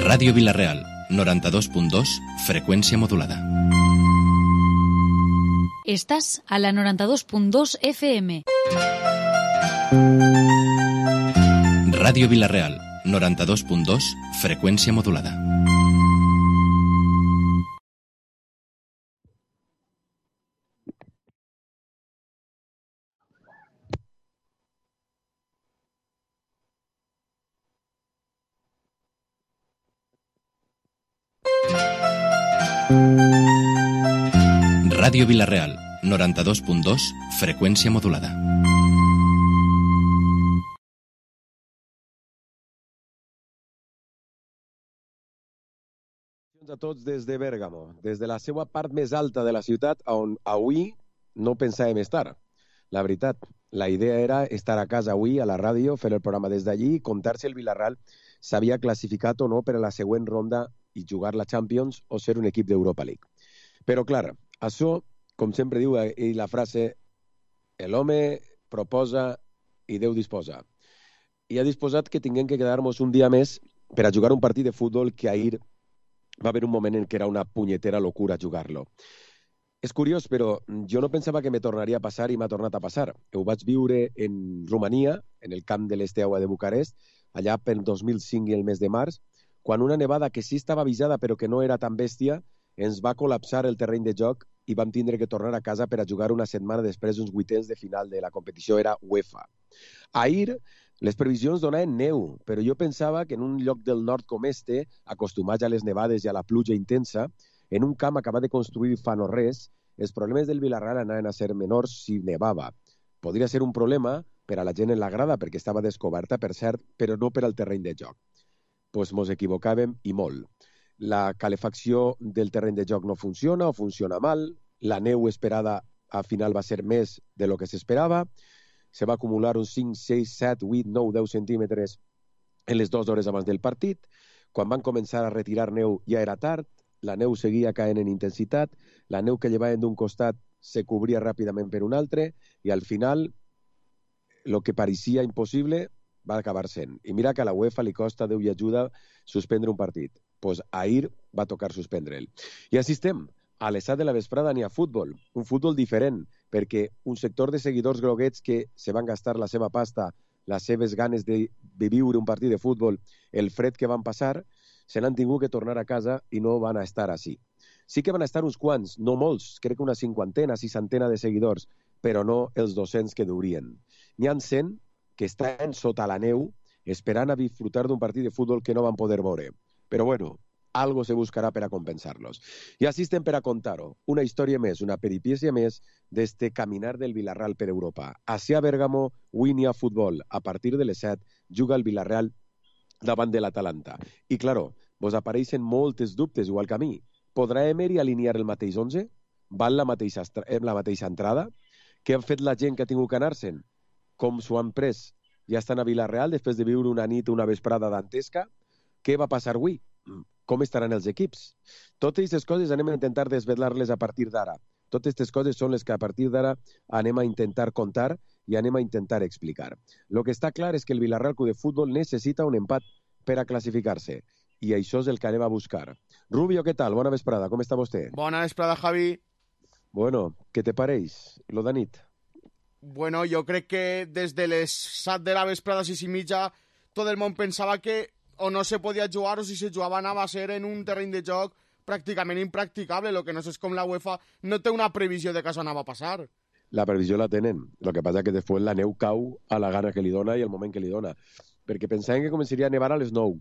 Ràdio Vila-real, 92.2, freqüència modulada. Estás a la 92.2 FM. Ràdio Vila-real, 92.2, freqüència modulada. Ràdio Vila-real, 92.2, freqüència modulada. A tots des de Bèrgamo, des de la seva part més alta de la ciutat, on avui no pensàvem estar. La veritat, la idea era estar a casa avui, a la ràdio, fer el programa des d'allí i contar si el Villarreal s'havia classificat o no per a la següent ronda i jugar la Champions o ser un equip d'Europa League. Però, clar, això, com sempre diu la frase, l'home proposa i Déu disposa. I ha disposat que tinguem que quedar-nos un dia més per a jugar un partit de futbol que ahir va haver un moment en què era una punyetera locura jugar-lo. És curiós, però jo no pensava que me tornaria a passar i m'ha tornat a passar. Ho vaig viure en Romania, en el camp de l'Esteaua de Bucarest, allà pel 2005 i el mes de març, quan una nevada que sí estava avisada però que no era tan bèstia ens va col·lapsar el terreny de joc i vam tindre que tornar a casa per a jugar una setmana després d'uns vuitens de final de la competició, era UEFA. Ahir les previsions donaven neu, però jo pensava que en un lloc del nord com este, acostumats a les nevades i a la pluja intensa, en un camp acabat de construir fa no res, els problemes del Villarreal anaven a ser menors si nevava. Podria ser un problema per a la gent en la grada, perquè estava descoberta, per cert, però no per al terreny de joc. Doncs mos equivocàvem i molt. La calefacció del terreny de joc no funciona o funciona mal, la neu esperada al final va ser més de lo que s'esperava, se va acumular uns 5, 6, 7, 8, 9, 10 centímetres en les 2 hores abans del partit. Quan van començar a retirar neu ja era tard, la neu seguia caent en intensitat, la neu que llevaven d'un costat se cobria ràpidament per un altre i al final el que pareixia impossible va acabar sent. I mira que a la UEFA li costa Déu i ajuda suspendre un partit. Doncs ahir va tocar suspendre'l. I així estem. A les 7 de la vesprada n'hi ha futbol, un futbol diferent, perquè un sector de seguidors groguets que se van gastar la seva pasta, les seves ganes de viure un partit de futbol, el fred que van passar, se n'han tingut que tornar a casa i no van a estar així. Sí que van a estar uns quants, no molts, crec que una 50, 60 de seguidors, però no els 200 que durien. N'hi ha 100 que estan sota la neu esperant a disfrutar d'un partit de futbol que no van poder veure. Però bueno, algo se buscarà per a compensar-los. I així estem per a contar-ho. Una història més, una peripècia més d'este caminar del Villarreal per Europa. Així a Bèrgamo, avui n'hi ha futbol. A partir de les 7 juga el Villarreal davant de l'Atalanta. I, claro, vos apareixen moltes dubtes, igual que a mi. Podrà Emery alinear el mateix 11? Val la mateixa entrada? Què han fet la gent que ha tingut que anar-se'n? Com s'ho han pres? Ja estan a Villarreal després de viure una nit, una vesprada dantesca? Què va passar avui? Com estaran els equips? Totes aquestes coses anem a intentar desvelar-les a partir d'ara. Totes aquestes coses són les que a partir d'ara anem a intentar contar i anem a intentar explicar. El que està clar és que el Villarreal Club de Futbol necessita un empat per a classificar-se. I això és el que anem a buscar. Rubio, què tal? Bona vesprada, com està vostè? Bona vesprada, Javi. Bueno, què te pareix, lo de nit? Bueno, jo crec que des de les 7 de la vesprada, 6 i mitja, tot el món pensava que o no se podia jugar o si se jugava anava a ser en un terreny de joc pràcticament impracticable. Lo que no sé és com la UEFA no té una previsió de que això anava a passar. La previsió la tenen. El que passa és que després la neu cau a la gana que li dona i al moment que li dona. Perquè pensaven que començaria a nevar a les 9.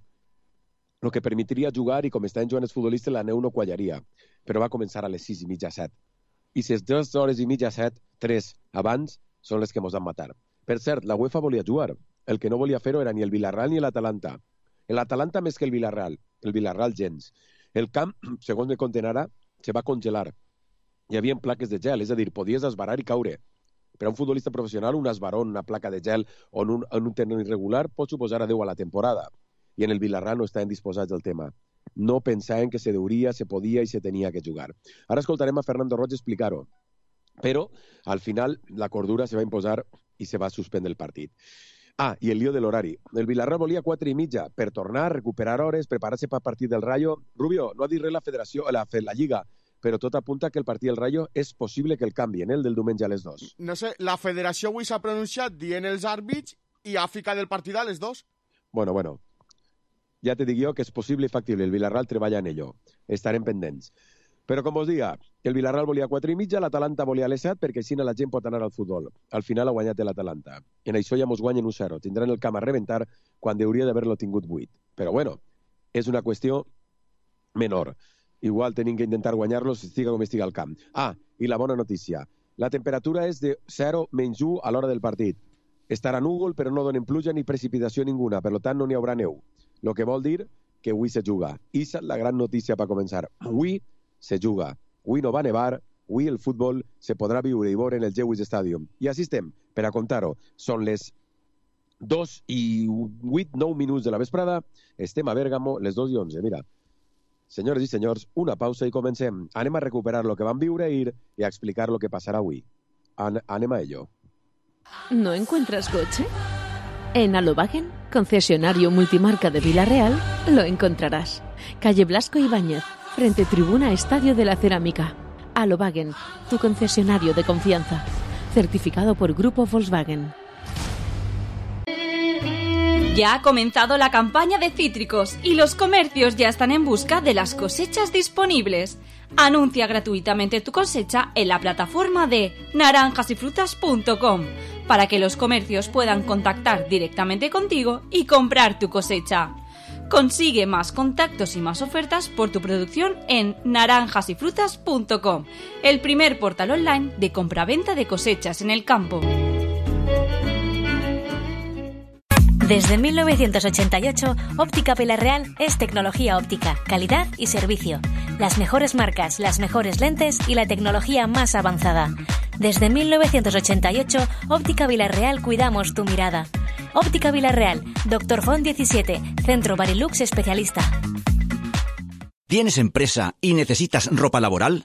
El que permetria jugar i com estaven jugant els futbolistes la neu no quallaria. Però va començar a les 6 i mitja, 7. I si les 2 hores i mitja, 7, 3 abans, són les que ens han matat. Per cert, la UEFA volia jugar. El que no volia fer-ho era ni el Villarreal ni l'Atalanta. L'Atalanta més que el Villarreal gens. El camp, segons me conten ara, se va congelar. Hi havia plaques de gel, és a dir, podies esbarar i caure. Per a un futbolista professional, un esbarón, una placa de gel o en un terreny irregular pot suposar adeu a la temporada. I en el Villarreal no estaven disposats al tema. No pensaven que se deuria, se podia i se tenia que jugar. Ara escoltarem a Fernando Roig explicar-ho. Però, al final, la cordura se va imposar i se va suspendre el partit. I el lío de l'horari. El Villarreal volia 4:30 per tornar, recuperar hores, preparar-se per partit del Rayo. Rubio, no ha dit res la federació, la Lliga, però tot apunta que el partit del Rayo és possible que el canvien, el del diumenge a les 2. No sé, la federació avui s'ha pronunciat dient els àrbits i ha ficat el partit a les 2. Bueno, ja te dic jo que és possible i factible. El Villarreal treballa en ello. Estarem pendents. Però, com us diga, el Villarreal volia 4:30, l'Atalanta volia les 7, perquè així la gent pot anar al futbol. Al final ha guanyat l'Atalanta. En això ja mos guanyen 1-0. Tindran el camp a rebentar quan hauria d'haver-lo tingut 8. Però, bueno, és una qüestió menor. Igual tenim que intentar guanyar-los, estiga com estiga el camp. I la bona notícia. La temperatura és de 0-1 a l'hora del partit. Estarà núvol, però no donen pluja ni precipitació ninguna. Per tant, no n'hi haurà neu. Lo que vol dir que avui se juga. I és la gran notícia per començar. Avui se juga. Avui no va nevar, avui el futbol se podrà viure i veure en el Jewish Stadium. I així estem, per a contar-ho. Són les 2:08 minuts de la vesprada, estem a Bèrgamo, les 2:11. Mira, senyores i senyors, una pausa i comencem. Anem a recuperar lo que vam viure ahir i a explicar lo que passarà avui. Anem a ello. ¿No encuentras coche? En Alobagen, concesionario multimarca de Villarreal, lo encontrarás. Calle Blasco Ibáñez, frente Tribuna Estadio de la Cerámica. Alobagen, tu concesionario de confianza. Certificado por Grupo Volkswagen. Ya ha comenzado la campaña de cítricos y los comercios ya están en busca de las cosechas disponibles. Anuncia gratuitamente tu cosecha en la plataforma de naranjasyfrutas.com para que los comercios puedan contactar directamente contigo y comprar tu cosecha. Consigue más contactos y más ofertas por tu producción en naranjasyfrutas.com, el primer portal online de compraventa de cosechas en el campo. Desde 1988, Óptica Villarreal es tecnología óptica, calidad y servicio. Las mejores marcas, las mejores lentes y la tecnología más avanzada. Desde 1988, Óptica Villarreal cuidamos tu mirada. Óptica Villarreal, Dr. Font 17, Centro Barilux Especialista. ¿Tienes empresa y necesitas ropa laboral?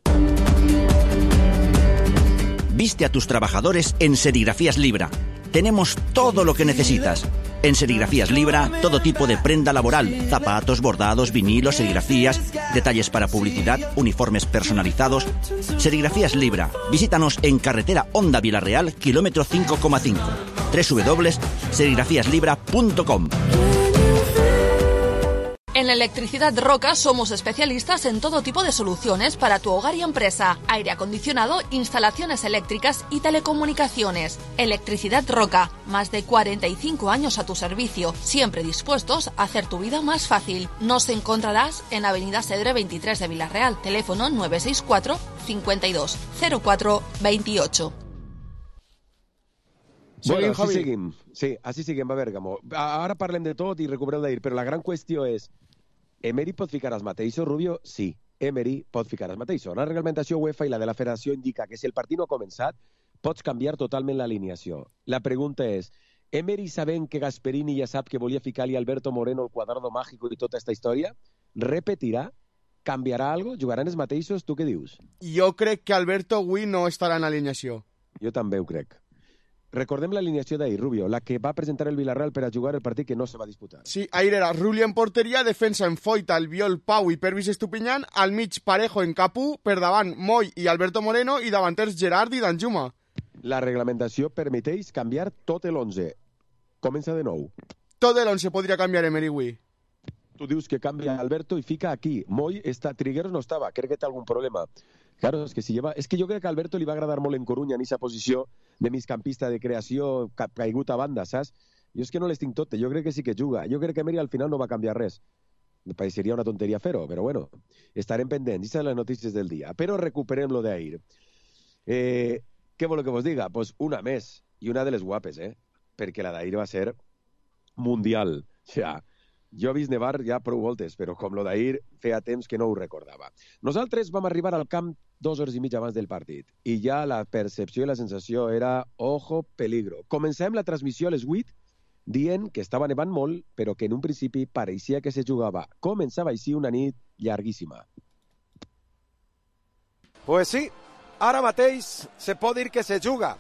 Viste a tus trabajadores en Serigrafías Libra. Tenemos todo lo que necesitas. En Serigrafías Libra, todo tipo de prenda laboral, zapatos, bordados, vinilos, serigrafías, detalles para publicidad, uniformes personalizados. Serigrafías Libra. Visítanos en carretera Honda Villarreal, kilómetro 5,5. www.serigrafíaslibra.com. En Electricidad Roca somos especialistas en todo tipo de soluciones para tu hogar y empresa, aire acondicionado, instalaciones eléctricas y telecomunicaciones. Electricidad Roca, más de 45 años a tu servicio, siempre dispuestos a hacer tu vida más fácil. Nos encontrarás en Avenida Cedre 23 de Villarreal, teléfono 964 52 04 28. Bueno, així seguim. Sí, així seguim a Bèrgamo. Ara parlem de tot i recuperem d'ahir, però la gran qüestió és, Emery pot ficar els mateixos, Rubio? Sí, Emery pot ficar els mateixos. La reglamentació UEFA i la de la federació indica que si el partit no ha començat, pots canviar totalment l'alineació. La pregunta és, Emery, sabent que Gasperini ja sap que volia ficar-li Alberto Moreno el quadrado mágico i tota aquesta història, repetirà? Canviarà algo? Jugaran els mateixos? Tu què dius? Jo crec que Alberto avui no estarà en alineació. Jo també ho crec. Recordem l'alineació d'ahir, Rubio, la que va presentar el Villarreal per a jugar el partit que no se va disputar. Sí, ahir era Rulli en porteria, defensa en Foyta, Albiol, Pau i Pervis Estupiñán, al mig Parejo en Capú, per davant Moy i Alberto Moreno i davanters Gerard i Danjuma. La reglamentació permeteix canviar tot l'11. Comença de nou. Tot l'11 podria canviar Emery avui. Tu dius que canvia Alberto i fica aquí. Moy està... Trigueros no estava, crec que té algun problema. Claro, és que si lleva... És que jo crec que a Alberto li va agradar molt en Corunya en aquesta posició de migcampista de creació, caigut a banda, saps? Jo és que no les tinc totes, jo crec que sí que juga. Jo crec que Emery al final no va canviar res. Me pareceria una tonteria fer-ho, però bueno, estarem pendents. Aquestes són les notícies del dia. Però recuperem lo d'ahir. Què voleu que vos diga? Pues una més, i una de les guapes, perquè la d'ahir va ser mundial. O sea, jo he vist nevar ja prou voltes, però com lo d'ahir feia temps que no ho recordava. Nosaltres vam arribar al camp 2 hores i mitja abans del partit, i ja la percepció i la sensació era ojo, peligro. Comencem la transmissió a les 8 dient que estava nevant molt, però que en un principi pareixia que se jugava. Començava així una nit llarguíssima. Pues sí, ara mateix se pot dir que se juga.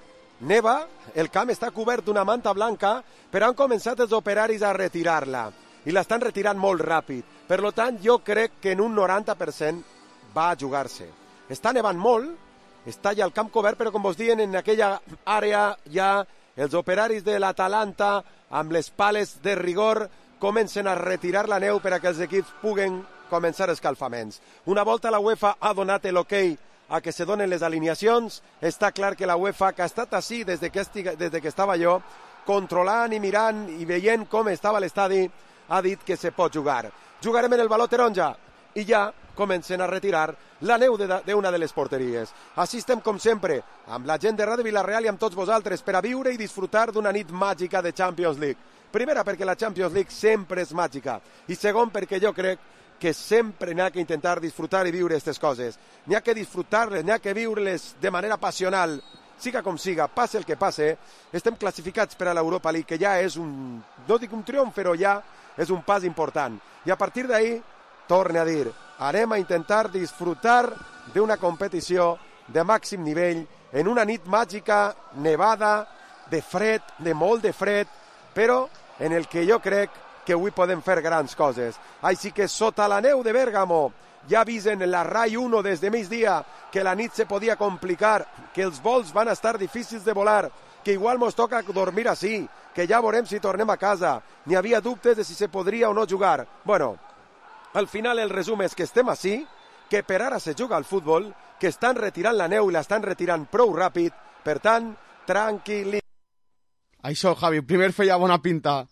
neva, el camp està cobert d'una manta blanca, però han començat els operaris a retirar-la, i l'estan retirant molt ràpid. Per tant, jo crec que en un 90% va a jugar-se. Està nevant molt, està ja el camp cobert, però com vos diuen, en aquella àrea ja els operaris de l'Atalanta, amb les pales de rigor, comencen a retirar la neu per a que els equips puguen començar escalfaments. Una volta la UEFA ha donat l'ok a que se donen les alineacions, està clar que la UEFA, que ha estat així des que estava jo, controlant i mirant i veient com estava l'estadi, ha dit que se pot jugar. Jugarem en el baló taronja i ja comencen a retirar la neu d'una de les porteries. Així estem, com sempre, amb la gent de Ràdio Vila-real i amb tots vosaltres per a viure i disfrutar d'una nit màgica de Champions League. Primera, perquè la Champions League sempre és màgica. I segon, perquè jo crec que sempre n'hi ha que intentar disfrutar i viure aquestes coses. N'hi ha que disfrutar-les, n'hi ha que viure-les de manera passional. Siga com siga, passe el que passe, estem classificats per a l'Europa League, que ja és no dic un triomf, però ja és un pas important. I a partir d'ahí, torne a dir, anem a intentar disfrutar d'una competició de màxim nivell en una nit màgica, nevada, de fred, de molt de fred, però en el que jo crec que avui podem fer grans coses. Així que sota la neu de Bèrgamo ja avisen la RAI 1 des de migdia que la nit se podia complicar, que els vols van estar difícils de volar, que igual mos toca dormir així, que ja veurem si tornem a casa. N'hi havia dubtes de si se podria o no jugar. Bueno, al final el resum és que estem així, que per ara se juga al futbol, que estan retirant la neu i l'estan retirant prou ràpid, per tant, tranquil·li. Això, Javi, primer feia bona pinta.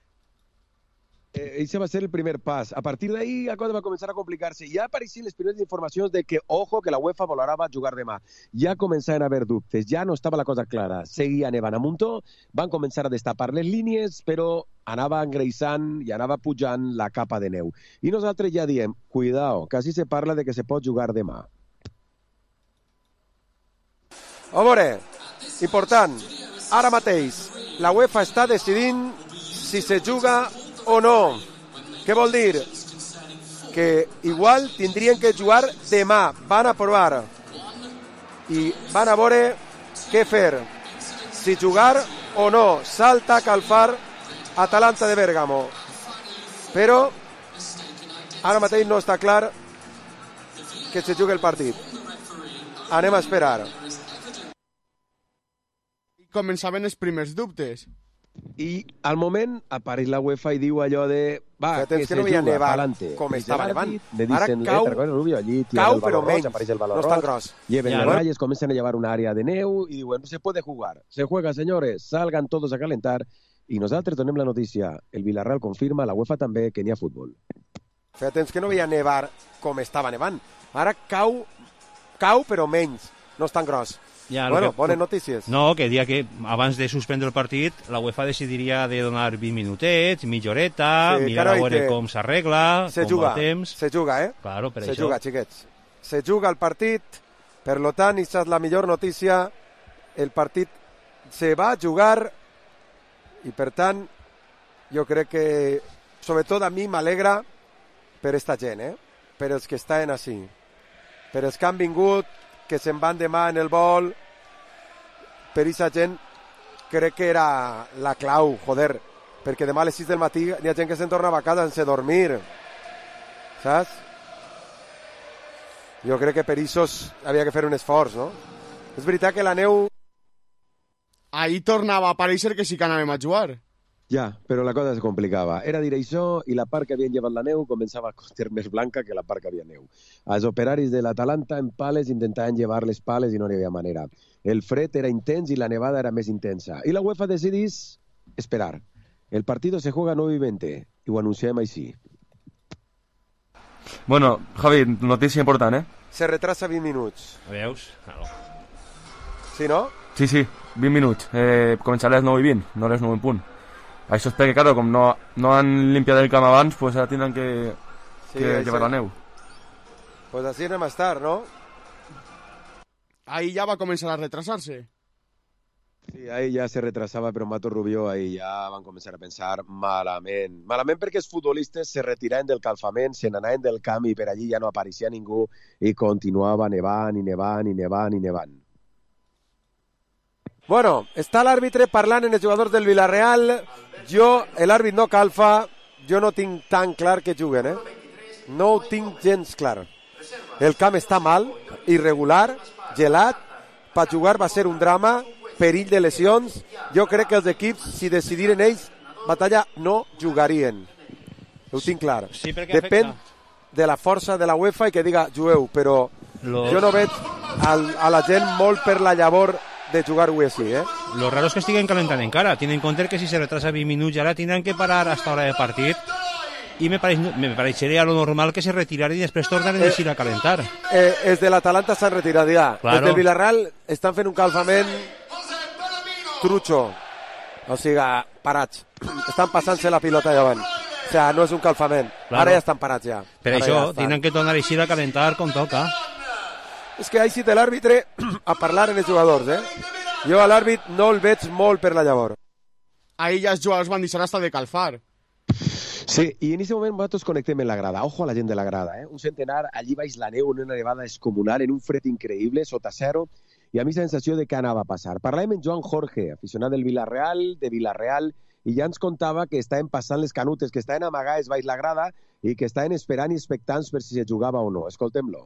Ese va ser el primer pas. A partir d'ahí la cosa va començar a complicar-se. Ja apareixien les primeres informacions de que, ojo, que la UEFA volarà va jugar demà. Ja començaven a haver dubtes, ja no estava la cosa clara. Seguia nevant a muntó, van començar a destapar les línies, però anava engreixant i anava pujant la capa de neu. I nosaltres ja diem, cuidao, que així se parla de que se pot jugar demà. A veure, important, ara mateix, la UEFA està decidint si se juga o no. Què vol dir? Que igual tindrien que jugar demà. Van a provar i van a veure què fer. Si jugar o no. Salta a calfar Atalanta de Bèrgamo. Però ara mateix no està clar que se jugui el partit. Anem a esperar. Començaven els primers dubtes. I al moment apareix la UEFA i diu allò de va, que se juga, pa'lante. Com estava nevant. Ara cau, però menys, no és tan gros. Lleven las rayas, comienzan a llevar un área de neu y bueno, se puede jugar. Se juega, señores, salgan todos a calentar. I nosaltres donem la notícia. El Villarreal confirma, la UEFA també, que n'hi ha futbol. Feia temps que no veia nevar com estava nevant. Ara cau, però menys. No és tan gros. Ja, bueno, bones notícies. No, que dia que abans de suspendre el partit la UEFA decidiria de donar 20 minutets, mitja horeta, sí, mirar a veure com s'arregla, com va el temps. Se juga, Claro, per se això. Juga, xiquets. Se juga el partit, per lo tant, i és la millor notícia, el partit se va jugar i, per tant, jo crec que, sobretot a mi m'alegra per esta gent, per els que estan així, per els que han vingut, que se'n van demà en el vol, per aquesta gent crec que era la clau, joder, perquè demà a les 6 del matí hi ha gent que se'n tornava a casa sense dormir, saps? Jo crec que per això havia que fer un esforç, no? És veritat que la neu... Ahí tornava a aparèixer que sí que anàvem a jugar. Ja, però la cosa es complicava. Era dir això i la part que havien llevat la neu començava a ser més blanca que la part que havia neu. Els operaris de l'Atalanta en pales intentaven llevar les pales i no n'hi havia manera. El fred era intens i la nevada era més intensa. I la UEFA decidís esperar. El partido se juega 9 y 20 i ho anunciem així. Bueno, Javi, notícia important, Se retrasa 20 minuts. Veus? Claro. Sí, no? Sí, 20 minuts. Començarà a les 9 i 20, no a les 9 en punt. Això és perquè, claro, com no han limpiat el camp abans, pues ara tindran que llevar la neu. Pues així anem a estar, no? Ahí ja va començar a retrasar-se. Sí, ahí ja se retrasava, però Mato Rubio ahí ja van començar a pensar malament. Malament perquè els futbolistes se retiraven del calfament, se n'anaven del camp i per allí ja no apareixia ningú i continuava nevant i nevant i nevant i nevant. Bueno, està l'àrbitre parlant en els jugadors del Villarreal. L'àrbit no calfa. Jo no tinc tan clar que juguen, No ho tinc gens clar. El camp està mal, irregular, gelat. Per jugar va ser un drama, perill de lesions. Jo crec que els equips, si decidiren ells, batalla no jugarien. Ho tinc clar. Sí, depèn de la força de la UEFA i que diga jugueu, però jo no veig a la gent molt per la llavor de jugar avui així, Lo raro es que estiguen calentant encara. Tienen en compte que si se retrasa 20 minuts ara tindran que parar hasta hora de partit i me pareixeria lo normal que se retiraran i després tornaran a calentar. Els de l'Atalanta s'han retirat ja. Claro. Els del Villarreal estan fent un calfament trucho. O sigui, parats. Estan passant-se la pilota davant. O sigui, no és un calfament. Claro. Ara ja estan parats ja. Per Ara això ja tindran que tornar a calentar com toca. És que ahí sí té l'àrbitre a parlar en els jugadors, Jo a l'àrbit no el veig molt per la llavor. Ahí ja els jugadors van deixar hasta de calfar. Sí, i en aquest moment nosaltres connectem en la grada. Ojo a la gent de la grada, Un centenar allí baix la neu, en una nevada descomunal, en un fred increïble, sota zero, i a mi sensació de què anava a passar. Parlàvem amb Joan Jorge, aficionat del Villarreal, i ja ens contava que estaven passant les canutes, que estaven amagades baix la grada i que estaven esperant i expectants per si se jugava o no. Escoltem-lo.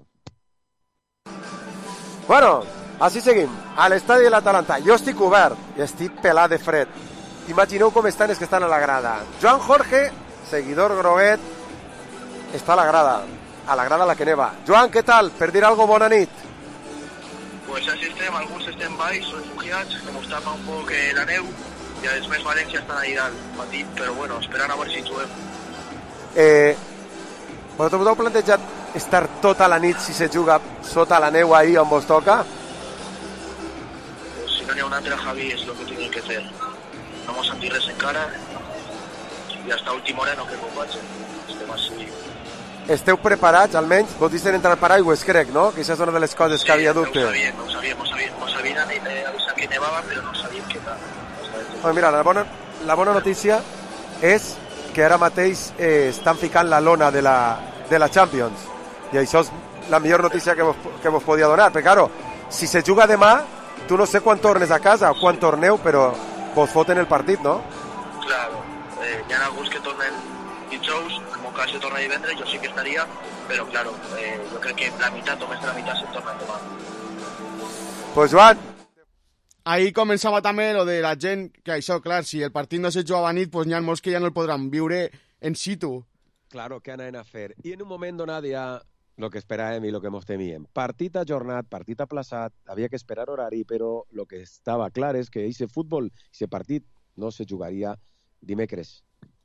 Bueno, així seguim, a l'estadi de l'Atalanta. Jo estic obert i estic pelat de fred. Imagineu com estan els que estan a la grada. Joan Jorge, seguidor groguet, està a la grada a la que neva. Joan, què tal? Per dir alguna cosa, bona nit. Pues així estem, alguns estem baix, refugiats, com us tapa un poc la neu, i després València estan allà dalt, petit, però bueno, esperant a veure si juguem. Vosaltres heu plantejat estar tota la nit si se juga sota la neu ahí on vos toca? Pues si no n'hi ha un altre, Javi, és el que tenim que fer. No mos sentir res encara, i hasta última hora no crec que ho faig. Estem així. Esteu preparats, almenys? Vos deixen entrar per aigües, crec, no? Que això és una de les coses que havia dubte. Sí, ho sabien avisat que nevava, però no sabien què tal. Mira, la bona notícia és que ara mateix estan ficant la lona de la Champions. I això és la millor notícia que vos podia donar. Perquè, claro, si se juga demà, tu no sé quan tornes a casa o quan torneu, però vos foten el partit, no? Claro. Hi ha alguns que tornen dijous, en mon cas se torna divendres, jo sí que estaria, però, claro, jo crec que la meitat o més de la meitat se torna demà. Pues, Joan, ahí començava també lo de la gent, que això, clar, si el partit no se jugava a nit, pues n'hi ha molts que ja no el podran viure en situ. Claro, què anaven a fer? I en un moment donat ja lo que esperàvem i lo que mos temíem. Partit ajornat, partit aplaçat, havia que esperar horari, però lo que estava clar és que aquest futbol, aquest partit, no se jugaria dimecres.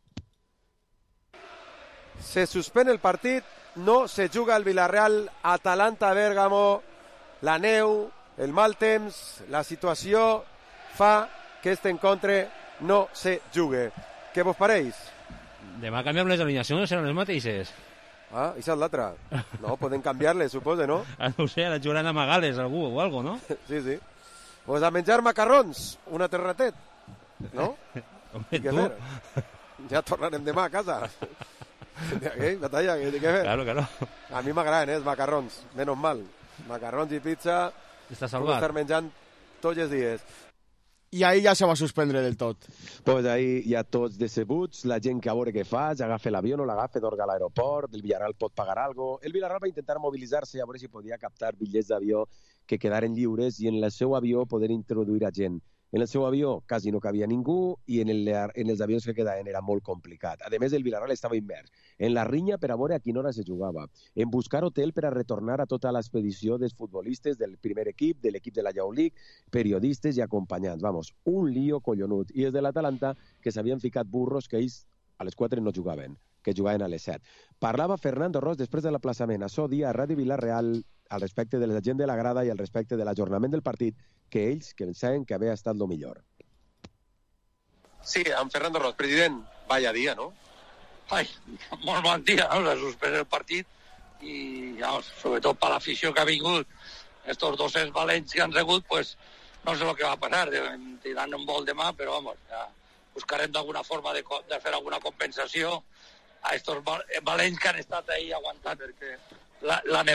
Se suspèn el partit, no se juga el Villarreal, Atalanta-Bèrgamo, la neu, el mal temps, la situació fa que este encontre no se jugue. Què vos pareix? Demà canviem les alineacions, seran les mateixes. Ah, i és l'altra. No, poden canviar-les, suposa, no? No sé, la jugaran a Magales, algú o algo, no? Sí, sí. Pues a menjar macarrons, un altre ratet, no? Home, tu. Ja tornarem demà a casa. Què? Batalla, què fer? Claro, claro. A mi m'agraden, els macarrons, menys mal. Macarrons i pizza... Està salvat. Estar menjant tots els dies. I ahir ja se va suspendre del tot. Pues ahir hi ha tots decebuts, la gent que a veure què fa, agafa l'avió, no l'agafa, torna a l'aeroport, el Villarreal pot pagar alguna cosa. El Villarreal va intentar mobilitzar-se a veure si podia captar bitllets d'avió que quedaren lliures i en el seu avió poder introduir a gent. En el seu avió quasi no cabia ningú i en els avions que quedaven era molt complicat. A més, el Villarreal estava immers en la rinya per a veure a quina hora se jugava, en buscar hotel per a retornar a tota l'expedició dels futbolistes del primer equip, de l'equip de la Youth League, periodistes i acompanyants. Vamos, un lío collonut. I és de l'Atalanta que s'havien ficat burros que ells a les 4 no jugaven, que jugaven a les 7. Parlava Fernando Ros després de l'aplaçament. Això dia a Ràdio Villarreal al respecte de la gent de la grada i al respecte de l'ajornament del partit, que ells que pensaven que havia estat el millor. Sí, amb Fernando Ros, president, vaya dia, no? Ai, molt bon dia, no? Se suspèn el partit i, sobretot per l'afició que ha vingut, estos 200 valents que han rebut, pues, no sé el que va a passar, tindran un vol demà, però vamos, ja buscarem d'alguna forma de fer alguna compensació a estos valents que han estat ahí aguantant la neu.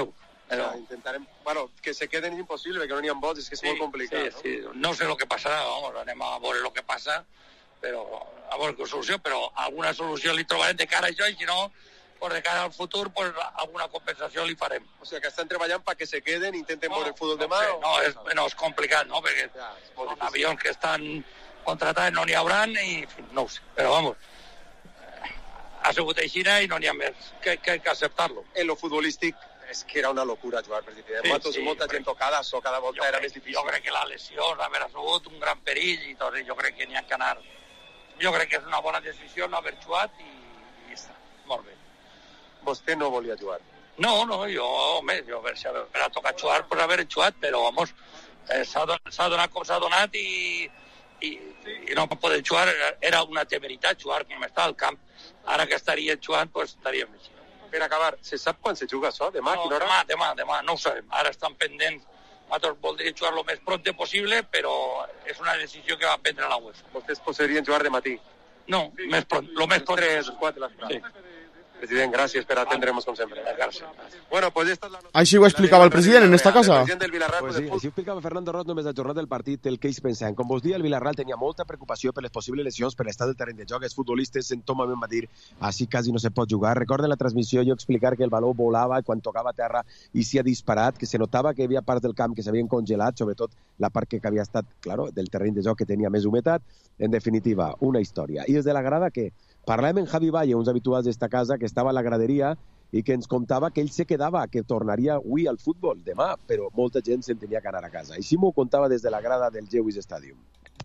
Pero intentarem... Bueno, que se queden és impossible, que no n'hi ha vots, és que és molt complicat. Sí. No sé lo que passarà, vamos, anem a veure lo que passa, però a veure què solució, però alguna solució li trobarem de cara a això, i si no, pues de cara al futur, pues alguna compensació li farem. O sigui, que estan treballant perquè se queden, intenten veure el futbol demà? No, és complicat, no? Perquè són avions que estan contratats, no n'hi hauran, i no ho sé, però vamos, ha sigut així i no n'hi ha més que acceptar-lo. En lo futbolístic és que era una locura jugar per motos i molta gent tocada, això cada volta era més difícil. Jo crec que la lesió haver sigut un gran perill i tot, jo crec que n'hi ha que anar. Jo crec que és una bona decisió no haver jugat i està, molt bé. Vostè no volia jugar? No, jo si haver tocat jugar, pues haver jugat, però, vamos, s'ha donat com s'ha donat i no poder jugar, era una temeritat jugar com està al camp. Ara que estaria jugant, pues estaríem així. Per acabar, se sap quan se juga això? Demà? No, demà, no ho sabem. Ara estan pendents. Nosaltres voldríem jugar el més pront possible, però és una decisió que va prendre la UEFA. Vostès podrien jugar de matí? No, més pront, el més pront. 3 o 4 les sí. President, gràcies per atendre'ns com sempre. Gràcies. Bueno, pues esta es la noticia. Així ho explicava el president en esta casa. Pues sí, així ho explicava Fernando Roig només al jornat del partit el que ells pensaven. Com vos dia, el Villarreal tenia molta preocupació per les possibles lesions per l'estat del terreny de joc. Els futbolistes en tot moment van dir així quasi no se pot jugar. Recorden la transmissió jo explicar que el baló volava i quan tocava a terra i s'hi ha disparat, que se notava que hi havia parts del camp que s'havien congelat, sobretot la part que havia estat, claro, del terreny de joc que tenia més humitat. En definitiva, una història. I des de la grada que parlàvem amb Javi Valle, uns habituals d'esta casa, que estava a la graderia i que ens contava que ell se quedava, que tornaria avui al futbol, demà, però molta gent se'n tenia que anar a casa. Així m'ho contava des de la grada del Jewish Stadium.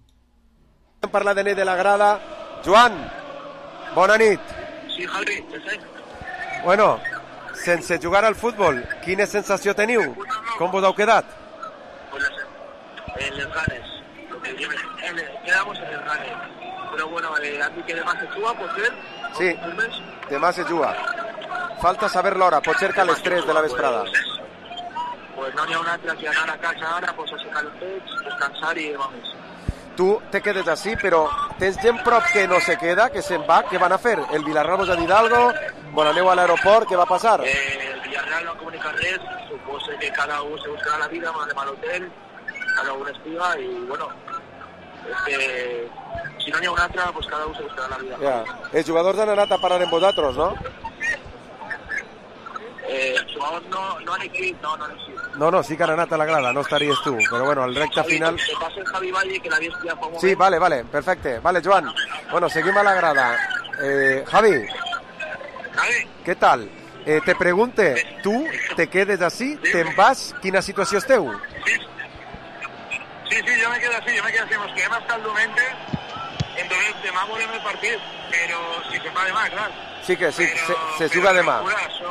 Hem parlat de net de la grada. Joan, bona nit. Sí, Javi, Bueno, sense jugar al futbol, quina sensació teniu? Com vos heu quedat? Pues en les ganes. Quedamos en el ganes. Però bueno, a mi que demà se juga, pot ser? Sí, demà se juga. Falta saber l'hora, pot ser que a les 3 de la vesprada. Pues no n'hi ha una altra que anar a casa ara, pues aixecar el peix, descansar i vamos. Tu te quedes així, però tens gent prop que no se queda, que se'n va, què van a fer? El Villarreal vos ha dit algo? Bueno, aneu a l'aeroport, què va passar? El Villarreal no ha comunicat res, suposo que cada un se buscarà la vida, anem a l'hotel, cada un estiga i bueno, és que si no n'hi ha una altra, pues cada un se buscarà la vida. Ja. Els jugadors han anat a parar amb vosaltres, no? Els jugadors no han escrit, no han escrit. No, sí que han anat a la grada, no estaries tu, però bueno, el recta final... Que passa el Javi Valle, que l'havia estudiat fa un moment. Sí, vale, perfecte. Vale, Joan, bueno, seguim a la grada. Javi, ¿qué tal? Te pregunte, ¿tú te quedes así? ¿Te'n vas? Quina situació esteu? Sí, yo me quedo así, nos quedem hasta el diumenge, entonces demà volem el partit, però si se fa demà, clar. Sí que sí, se juga demà.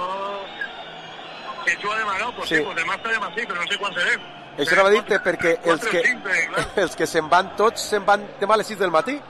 Se juga demà, no? Pues sí, pues demà estarem així, però no sé quan serem. Això anava a dir-te perquè els que se'n van tots se'n van demà a les 6 del matí.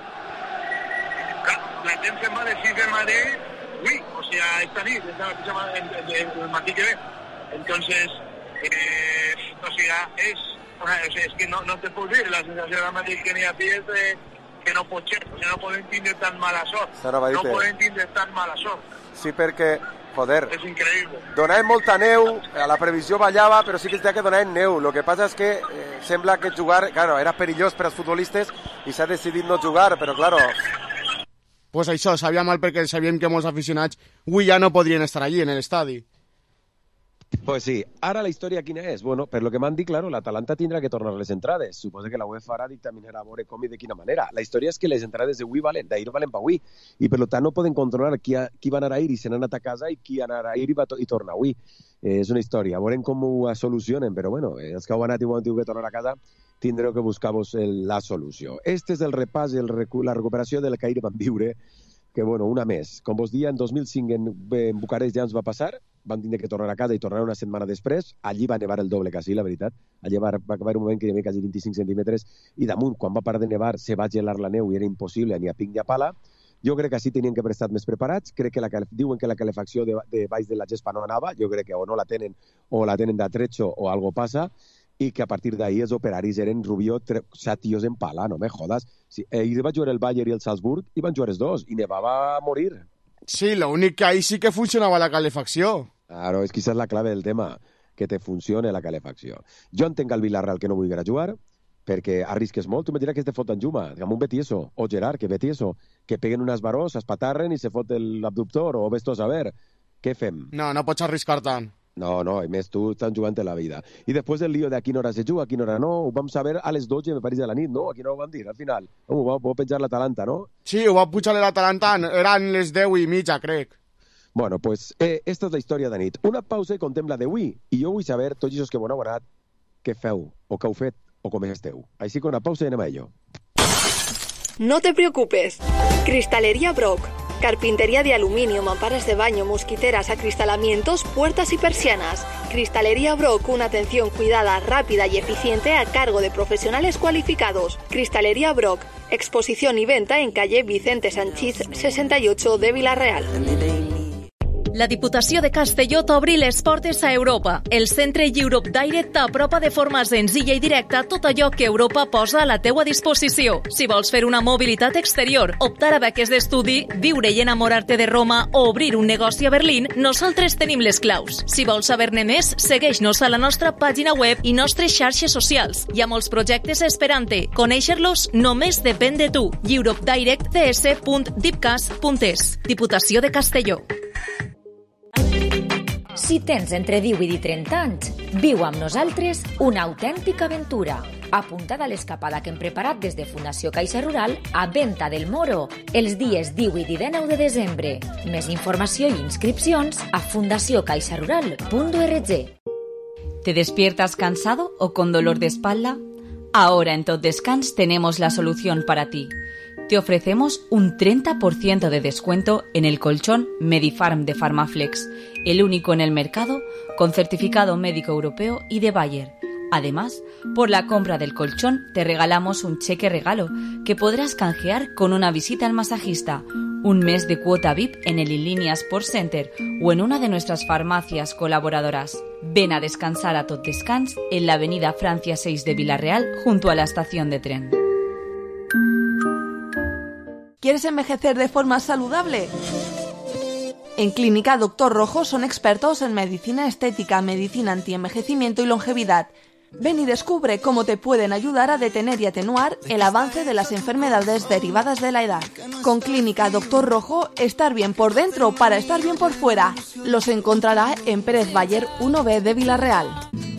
La gent se'n va a les 6 del matí, uy, o sea, esta nit, el matí que ve. Entonces, o sea, es que no te puc dir, la sensació del matí que n'hi ha aquí és que no pot ser, o sea, no podem tindre tan mala sort. No podem tindre tan mala sort. Sí, perquè, joder, és increïble. Donaven molta neu, a la previsió ballava, però sí que es deia que donaven neu. Lo que passa és que sembla que jugar, claro, era perillós per als futbolistes i s'ha decidit no jugar, però claro... Pues això, sabia mal perquè sabíem que molts aficionats avui ja no podrien estar allí, en l'estadi. Pues sí, ara la història quina és? Bueno, per lo que m'han dit, claro, l'Atalanta tindrà que tornar les entrades. Suposo que la UEFA ara dictaminarà a veure com i de quina manera. La història és que les entrades d'ahir valen per avui, i per tant no poden controlar qui va anar ahir i se n'ha anat a casa i qui anar ahir i torna avui. És una història. Veurem com ho solucionen, però bueno, els que heu anat i heu tingut que tornar a casa tindreu que buscar-vos la solució. Este és el repàs i la recuperació del que ahir van viure, que, bueno, una més. Com vos dia, en 2005 en Bucarest ja ens va passar, van tindre que tornar a casa i tornar una setmana després. Allí va nevar el doble quasi, la veritat. Allí va haver un moment que hi havia quasi 25 centímetres i damunt, quan va parar de nevar, se va gelar la neu i era impossible ni a pic ni a pala. Jo crec que així tenien que haver estat més preparats. Crec que diuen que la calefacció de baix de la gespa no anava. Jo crec que o no la tenen o la tenen d'atrecho o algo passa, i que a partir d'ahir els operaris eren Rubió, 7 tios en pala, no me jodas. Sí, ahir va jugar el Bayern i el Salzburg i van jugar els dos, i nevava a morir. Sí, l'únic que ahir sí que funcionava la calefacció. Claro, és que esa és la clave del tema. que te funcione la calefacció. Jo entenc al Villarreal que no vulgui jugar, perquè arrisques molt. Tu me diràs que es te foten Juma, amb un Betieso, o Gerard, que Betieso, que peguen unes barós, es patarren i se fot l'abductor, o ves tu a saber. Què fem? No pots arriscar tant. No, i més tu estàs jugant la vida. I després del lío de a quina hora se juga, a quina hora no, ho vam saber a les 12 me pareix de la nit, no? A quina hora ho vam dir, al final. Ho va penjar l'Atalanta, no? Sí, ho va pujar l'Atalanta, eren les 10:30, crec. Bueno, pues esta és la història de nit. Una pausa i contem la d'avui. I jo vull saber, tots els que m'ho heu anat, què feu, o què heu fet, o com esteu. Així que una pausa i anem a ello. No te preocupes. Cristalería Brock. Carpintería de aluminio, mamparas de baño, mosquiteras, acristalamientos, puertas y persianas. Cristalería Brock, una atención cuidada, rápida y eficiente a cargo de profesionales cualificados. Cristalería Brock, exposición y venta en calle Vicente Sanchís 68 de Vila-real. La Diputació de Castelló t'obri les portes a Europa. El centre Europe Direct t'apropa de forma senzilla i directa tot allò que Europa posa a la teua disposició. Si vols fer una mobilitat exterior, optar a beques d'estudi, viure i enamorar-te de Roma o obrir un negoci a Berlín, nosaltres tenim les claus. Si vols saber-ne més, segueix-nos a la nostra pàgina web i nostres xarxes socials. Hi ha molts projectes esperant-te. Conèixer-los només depèn de tu. europedirectcs.dipcas.es. Diputació de Castelló. Si tens entre 18 i 30 anys, viu amb nosaltres una autèntica aventura. Apuntada a l'escapada que hem preparat des de Fundació Caixa Rural a Venta del Moro els dies 18 i 19 de desembre. Més informació i inscripcions a fundaciocaixarural.org. ¿Te despiertas cansado o con dolor de espalda? Ahora en Tot Descans tenemos la solución para ti. Te ofrecemos un 30% de descuento en el colchón Medifarm de Pharmaflex, el único en el mercado con certificado médico europeo y de Bayer. Además, por la compra del colchón te regalamos un cheque regalo que podrás canjear con una visita al masajista, un mes de cuota VIP en el Inlínea Sports Center o en una de nuestras farmacias colaboradoras. Ven a descansar a Tot Descans en la avenida Francia 6 de Vila-real junto a la estación de tren. ¿Quieres envejecer de forma saludable? En Clínica Doctor Rojo son expertos en medicina estética, medicina antienvejecimiento y longevidad. Ven y descubre cómo te pueden ayudar a detener y atenuar el avance de las enfermedades derivadas de la edad. Con Clínica Doctor Rojo, estar bien por dentro para estar bien por fuera. Los encontrará en Pérez Bayer 1B de Vila-real.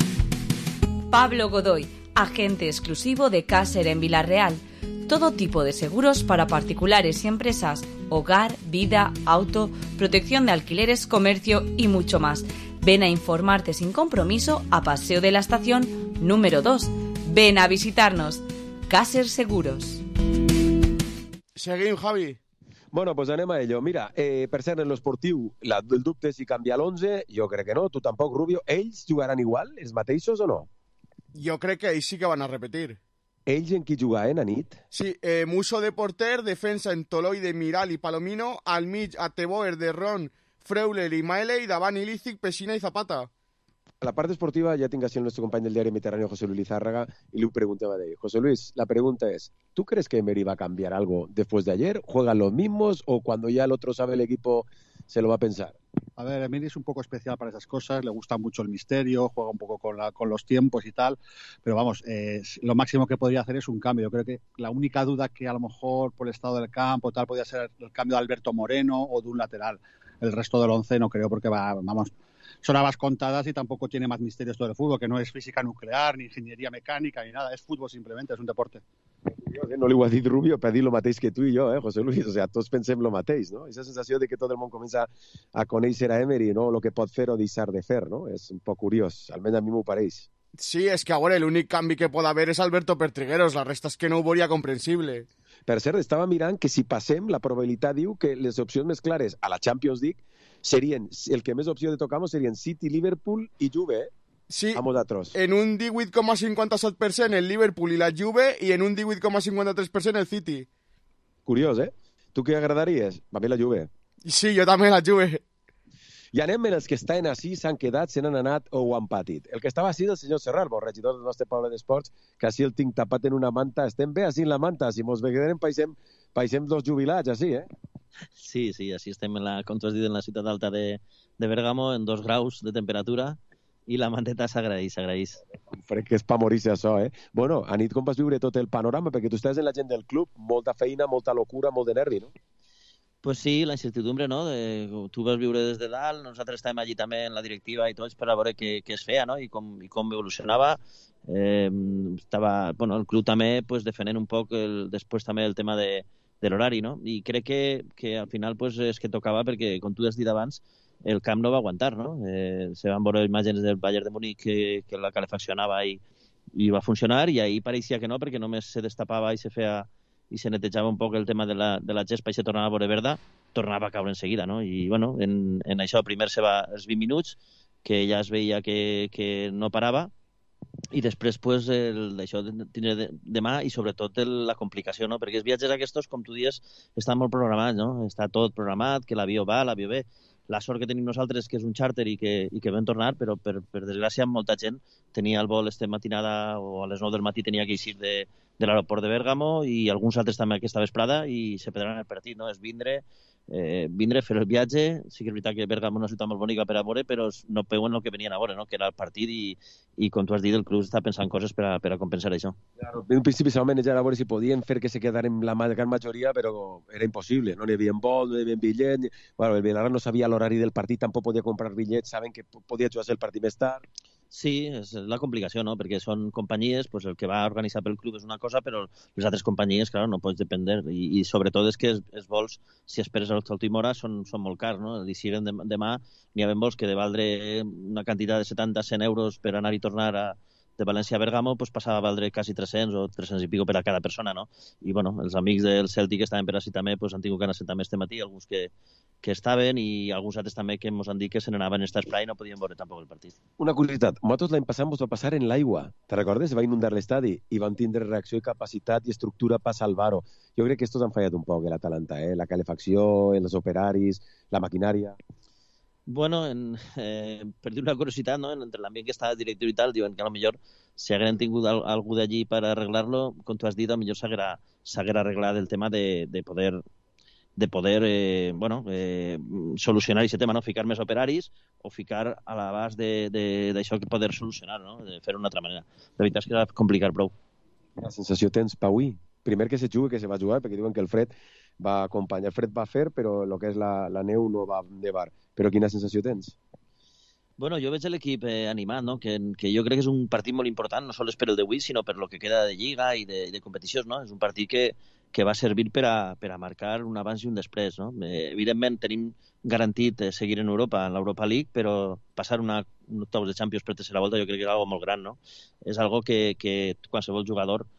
Pablo Godoy, agente exclusivo de Caser en Vila-real. Todo tipo de seguros para particulares y empresas, hogar, vida, auto, protección de alquileres, comercio y mucho más. Ven a informarte sin compromiso a Paseo de la Estación número 2. Ven a visitarnos. Caser Seguros. Seguim, Javi. Bueno, pues anem a ello. Mira, per cert, en l'esportiu, el dubte si canvia l'11, jo crec que no, tu tampoc, Rubio. Ells jugaran igual, els mateixos o no? Jo crec que ells sí que van a repetir. Ells en qui jugaven a nit? Sí, Musso de porter, defensa en Toloi de Miral i Palomino, al mig a Teboer de Ron, Freuler i Maele i davant Ilícic, Pessina i Zapata. A la parte esportiva ya tengo así a nuestro compañero del diario Mediterráneo, José Luis Lizárraga, y le preguntaba de ahí. José Luis, la pregunta es, ¿tú crees que Emery va a cambiar algo después de ayer? ¿Juegan los mismos o cuando ya el otro sabe el equipo se lo va a pensar? A ver, Emery es un poco especial para esas cosas, le gusta mucho el misterio, juega un poco con los tiempos y tal, pero vamos, lo máximo que podría hacer es un cambio. Yo creo que la única duda que a lo mejor por el estado del campo tal podría ser el cambio de Alberto Moreno o de un lateral. El resto del 11 no creo porque son habas contadas y tampoco tiene más misterios todo el fútbol, que no es física nuclear, ni ingeniería mecánica, ni nada, es fútbol simplemente, és un deporte. No li ho ha dit Rubio, per dir el mateix que tu i jo, José Luis, o sea, tots pensem el mateix, no? Esa sensació de que tot el món comença a conèixer a Emery, no? Lo que pot fer o deixar de fer, no? És un poc curiós, almenys a mi m'ho pareix. Sí, és que a veure, l'únic canvi que pot haver és Alberto Pertrigueros, la resta és que no ho veuria comprensible. Per cert, estava mirant que si passem, la probabilitat diu que les opcions més clares a la Champions League serien, el que més opció de tocamos serien City, Liverpool i Juve, sí, a nosaltres. En un 18,57% el Liverpool i la Juve i en un 18,53% el City. Curiós, Tu què agradaries? A mi la Juve. Sí, jo també la Juve. I anem en els que estan així, s'han quedat, se n'han anat o ho han patit. El que estava així del senyor Serral, el regidor del nostre poble d'esports, que així el tinc tapat en una manta. Estem bé així en la manta, si mos veiem paixem dos jubilats, així, Sí, així estem, com tu has dit, en la ciutat alta de Bèrgamo, en 2 graus de temperatura, i la manteta s'agraeix. Crec que és pa morir-se això, eh? Bueno, Anit, com vas viure tot el panorama? Perquè tu estàs en la gent del club, molta feina, molta locura, molt de nervi, no? Pues sí, la incertidumbre, no? Tu vas viure des de dalt, nosaltres estàvem allí també en la directiva i tots per a veure què es feia, no? I com evolucionava. Estava, el club també pues, defendent un poc després també el tema de l'horari, no? I crec que al final pues, és que tocava perquè, com tu has dit abans, el camp no va aguantar, no? Se van veure imatges del Bayern de Múnich que la calefaccionava i va funcionar, i ahir pareixia que no, perquè només se destapava i se feia i se netejava un poc el tema de la gespa i se tornava a veure verda, tornava a caure en seguida, no? I, en això primer se va els 20 minuts, que ja es veia que no parava, i després, pues, això de tindre demà i sobretot la complicació, no? Perquè els viatges aquests, com tu dius, estan molt programats, no? Està tot programat, que l'avió va, l'avió ve. La sort que tenim nosaltres que és un xàrter i que vam tornar, però per desgràcia molta gent tenia el vol matinada o a les 9 del matí tenia que eixir de l'aeroport de Bèrgamo i alguns altres també aquesta vesprada i se perdran el partit, no? És vindre, fer el viatge. Sí que és veritat que Bèrgamo és una ciutat molt bonica per a veure, però no veuen el que venien a veure, no? Que era el partit i com tu has dit, el club està pensant coses per a compensar això. Claro, en un principi se va manejar a veure si podien fer que se quedaren la gran majoria, però era impossible, no hi havia vol, no hi havia bitllet. Bueno, el Villarreal no sabia l'horari del partit, tampoc podia comprar bitllets, saben que podia jugar-se el partit més tard. Sí, és la complicació, no? Perquè són companyies, pues el que va organitzar pel club és una cosa, però les altres companyies, clar, no pots dependre. I sobretot és que els vols, si esperes a l'última hora, són molt cars, no? Si siguen demà, n'hi ha vols que de valdre una quantitat de 70-100 euros per anar i tornar de València a Bèrgamo, pues passava a valdre quasi 300 o 300 i pico per a cada persona, no? I, els amics del Celtic que estaven per així també, pues han tingut que anar també este matí, alguns que estaven i alguns altres també que ens han dit que se n'anaven a estar espai i no podien veure tampoc el partit. Una curiositat, nosaltres l'any passat ens va passar en l'aigua, te recordes? Va inundar l'estadi i van tindre reacció i capacitat i estructura per salvar-ho. Jo crec que estos han fallat un poc, l'Atalanta, la calefacció, els operaris, la maquinària. Bueno, per dir una curiositat, no? Entre l'ambient que està directiu i tal, diuen que potser si hagueren tingut algú d'allí per arreglar-lo, com tu has dit, potser s'haguera arreglat el tema de poder solucionar aquest tema, no? Ficar més operaris o ficar a l'abast d'això que poder solucionar, no? De fer-ho d'una altra manera. La veritat és que era complicat prou. Quina sensació tens, Pauí? Primer que se jugui, que se va jugar, perquè diuen que el fred va acompanyar. El fred va fer, però el que és la neu no va nevar. Però quina sensació tens? Bueno, jo veig l'equip animat, no? Que jo crec que és un partit molt important, no sols per el d'avui, sinó per el que queda de Lliga i de competicions, no? És un partit que va servir per a marcar un abans i un després, no? Evidentment tenim garantit seguir en Europa, en l'Europa League, però passar un octaus de Champions per tercera volta jo crec que és algo molt gran, no? És algo que qualsevol jugador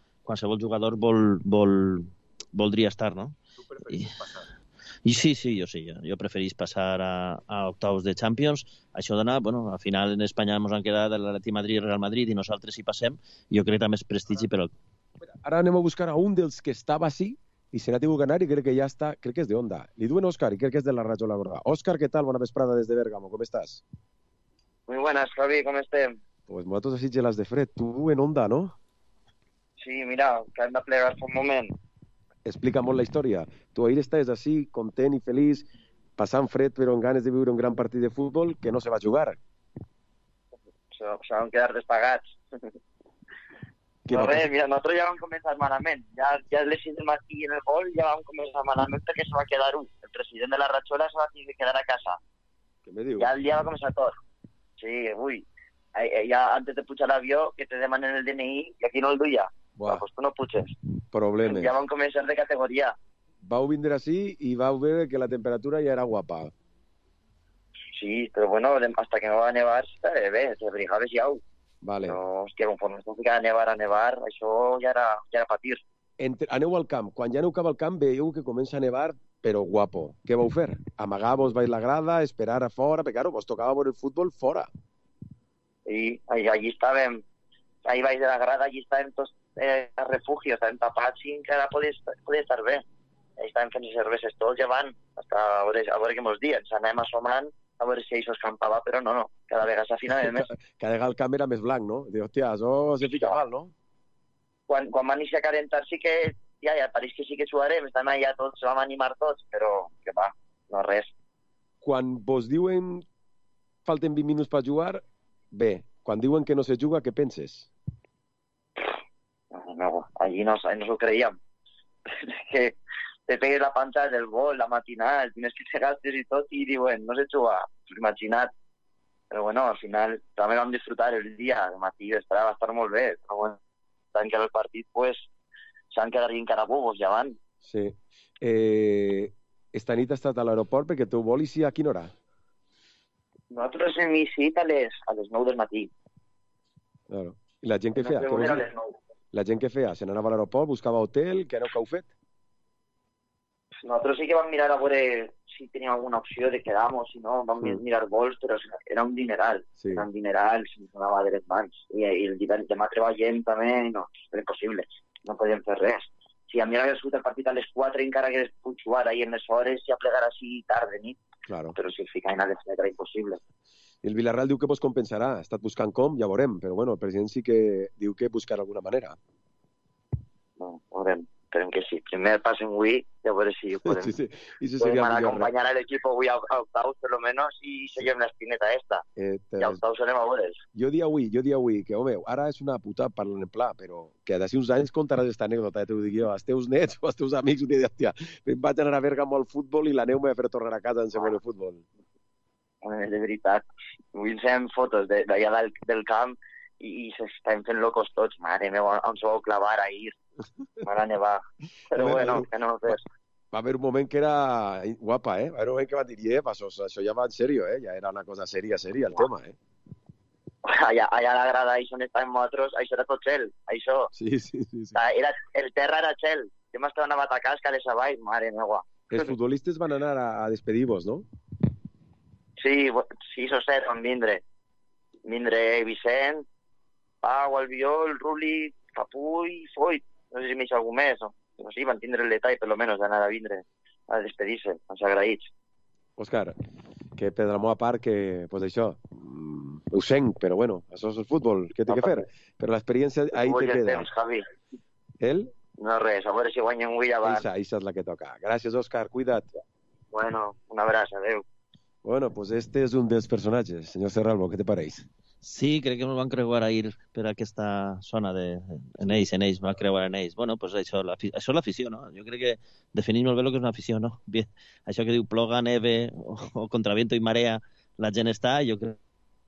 voldria estar, no? Tu preferis passar? I sí, jo preferís passar a octaus de Champions. Això d'anar, al final en Espanya ens han quedat l'Atlètic Madrid i Real Madrid i nosaltres hi passem. Jo crec que també és prestigi, però... Ara anem a buscar a un dels que estava així i se n'ha tingut que anar i crec que ja està, crec que és de Onda. Li duen Òscar i crec que és de la Rajola Gorda. Òscar, què tal? Bona vesprada des de Bèrgamo, com estàs? Muy buenas, Javi, ¿cómo estem? Pues nosaltres així gelas de fred. Tu en Onda, no? Sí, mira, que hem de plegar un moment. Explica molt la història. Tu ahir estàs així, content i feliç, passant fred però amb ganes de viure un gran partit de futbol que no se va jugar. Se van quedar despagats. No res, mira, nosotros ja vam començar malament. Ja a les 6 del matí en el gol ja vam començar malament perquè se va quedar el president de la Rajola se va tenir que quedar a casa. Què me dius? Ja el dia va començar tot. Sí, ui. Ja antes de pujar l'avió que te demanen el DNI i aquí no el duia. Pues tu no puges. Problemes. Ja vam començar de categoria. Vau vindre així i vau veure que la temperatura ja era guapa. Sí, però bueno, hasta que no va nevar, està bé, te brigaves ja. Vale. No, hòstia, conforme es va a nevar, això ja era patir. Aneu al camp. Quan ja aneu cap al camp veieu que comença a nevar, però guapo. Què vau fer? Amagar-vos baix la grada, esperar a fora, perquè claro, vos tocava veure el futbol fora. Sí, allí estàvem, ahí baix de la grada, allí estàvem tots a refugio, estàvem tapats i encara podia estar bé. Estàvem fent cerveses tots llevant, a veure què mos dien. S'anàvem assomant a veure si això escampava, però no, cada vegada s'afinava més. Cada vegada el camp era més blanc, no? Diu, hòstia, això se fica mal, no? Quan van iniciar a calentar sí que, ja pareix que sí que jugarem, estem allà tots, vam animar tots, però que va, no res. Quan vos diuen falten 20 minuts per jugar, bé, quan diuen que no se juga, què penses? No, allí no s'ho creíem. Que te pegues la pantalla del vol, la matinal, tienes que ser gastes i tot, i diuen, no se juga. Imagina't. Però bueno, al final també vam disfrutar el dia, el matí d'estar, va estar molt bé. Però bueno, tant que el partit, pues, s'han quedat encara bobos, ja van. Sí. Esta nit has estat a l'aeroport perquè tu volis i a quina hora? Nosaltres hem eixit a les 9 del matí. Claro. I la gent què feia? Era a les 9. La gent què feia? Se n'anava a l'aeroport, buscava hotel, què aneu que heu fet? Nosaltres sí que vam mirar a veure si teníem alguna opció de quedar-nos, si no, vam mirar vols, però era un dineral. Sí. Era un dineral, se'ns anava de les mans. I el demà treballem també, no, era impossible. No podíem fer res. Si a mi hagués sigut el partit a les 4, encara que puc jugar ahir en les hores, ja plegar així tard de nit. Claro. Però si el ficaven a les 7 era impossible. I el Villarreal diu que vos compensarà. Ha estat buscant com, ja veurem. Però bueno, el president sí que diu que buscarà alguna manera. No, veurem. Esperem que sí. Primer passen avui, ja veure si ho podem. Sí. I podem acompanyar a l'equip avui a octaus, per lo menos, i seguim l'espineta esta. I a octaus anem a veure. Jo dia avui, que, home, ara és una puta parlant en pla, però que d'ací uns anys contaràs aquesta anècdota, t'ho dic jo, als teus nets o als teus amics, un dia de hòstia, em vaig anar a Bergamo al futbol i la neu m'ha fet tornar a casa en segon el futbol. De veritat. Avui ens fem fotos d'allà del camp i s'estan fent locos tots. Mare meva, on s'ho vau clavar ahir? M'ha nevar. Però bueno, que no ho fes. Va haver un moment que era guapa, Va haver un moment que van dir, això ja va en sèrio, Ja era una cosa seria el tema, Allà a la grada, això on estàvem nosaltres, això era tot gel, això. Sí. El terra era gel. Jo m'estava anant a atacar escales avall, mare meva. Els futbolistes van anar a despedir-vos, no? Sí, això set, van vindre. Vindre Vicent, Pau, Albiol, Ruli, Capull, Foyt. No sé si m'hi algú més, no? Però sí, van tindre el detall, per lo menos, d'anar a vindre, a despedir-se, ens agraïts. Òscar, que per la meva part, que, pues això, ho sent, però bueno, això és el futbol, què té que fer? Però l'experiència ahí te queda. Temps, Javi. El? No res, a veure si guanyen avui abans. Eixa és la que toca. Gràcies, Òscar, cuida't. Bueno, un abraç, adeu. Bueno, pues este és un dels personatges. Senyor Serralbo, què te pareix? Sí, crec que ens van creuar ahir per aquesta zona en ells, van creuar en ells. Bueno, pues això és l'afició, no? Jo crec que definim molt bé el que és una afició, no? Bien, això que diu ploga, neve o contra viento i marea, la gent està, jo crec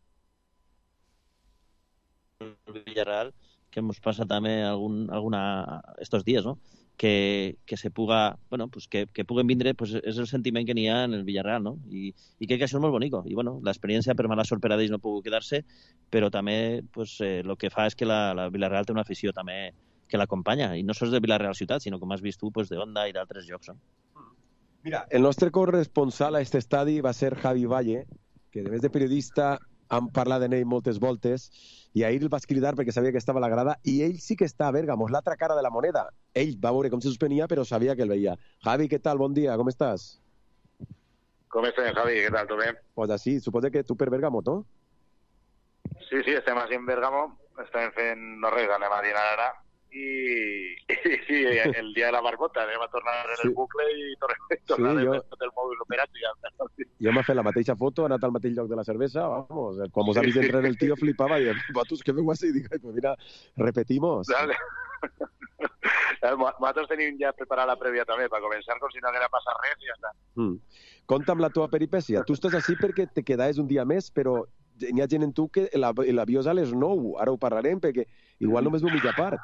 que Villarreal, que ens passa també estos dies, no? Que se puga, bueno, pues que puguen vindre, pues és el sentiment que n'hi ha en el Villarreal, no? I crec que això és molt bonico. I bueno, l'experiència per mala sort per a ells no pugui quedar-se, però també pues el que fa és que la Villarreal té una afició també que l'acompanya, i no sols de Villarreal ciutat, sinó com has vist tu, pues de Onda i d'altres llocs, no? Mira, el nostre corresponsal a este estadi va ser Javi Valle, que de més de periodista han parlat d'ell moltes voltes, i ahir el vaig cridar perquè sabia que estava a la grada, i ell sí que està a Bergamo, és l'altra cara de la moneda. Ell va veure com se suspenia, però sabia que el veia. Javi, què tal? Bon dia, com estàs? Com estàs, Javi? Què tal? Tot bé? Pues així, suposo que tu per Bergamo, no? Sí, estem així en Bergamo, estem fent no res, anem a dinar ara, i sí, el dia de la barbota anem a tornar en el bucle i tornar tot el mòbil operat i ja està. Jo m'ha fet la mateixa foto, ha anat al mateix lloc de la cervesa, vamos, quan mos ha vist entrar el tio flipava i diu, vatos, què veu així? I dic, pues mira, repetimos. Dale. Nosaltres tenim ja preparada la prèvia també, per començar com si no haguera passat res i ja està. Conta'm la teva peripècia. Tu estàs així perquè te quedaves un dia més, però n'hi ha gent en tu que l'avió és a les 9, ara ho parlarem, perquè igual només veu mitja part.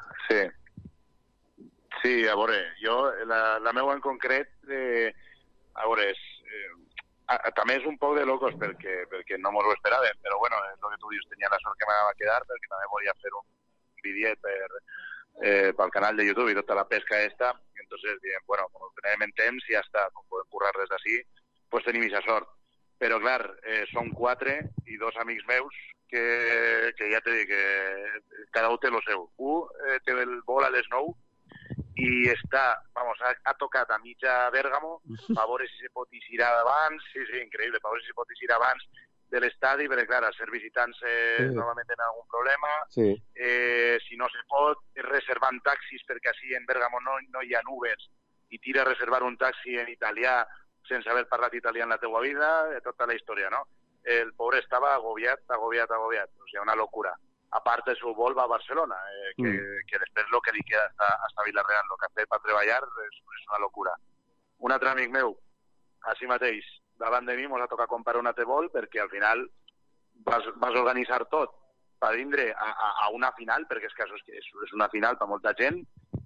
Sí, a veure, jo, la meva en concret, a veure, també és un poc de locos perquè no mos ho esperàvem, però bueno, és el que tu dius, tenia la sort que m'anava a quedar perquè també volia fer un vídeo pel canal de YouTube i tota la pesca esta, entonces diem, bueno, com tenim en temps i ja està, com podem currar des d'ací, pues tenim aquesta sort. Però, clar, són 4 i 2 amics meus que ja t'he dit que cada un té el seu. Un té el vol a les 9 i està, vamos, ha tocat a mitja Bèrgamo, a veure si se pot eixir abans, sí, increïble, a veure si se pot eixir abans de l'estadi, perquè, clar, als ser visitants normalment tenen algun problema, si no se pot, reservant taxis, perquè així en Bèrgamo no hi ha nubes, i tira a reservar un taxi en italià sense haver parlat italià en la teua vida, tota la història, no? el pobre estava agobiat. O sigui, una locura. A part del futbol va a Barcelona, que després el que li queda hasta Villarreal, el que ha fet per treballar és una locura. Un altre amic meu, així mateix, davant de mi, mos ha tocat comprar una T-Ball perquè al final vas organitzar tot per vindre a una final, perquè és que és una final per molta gent,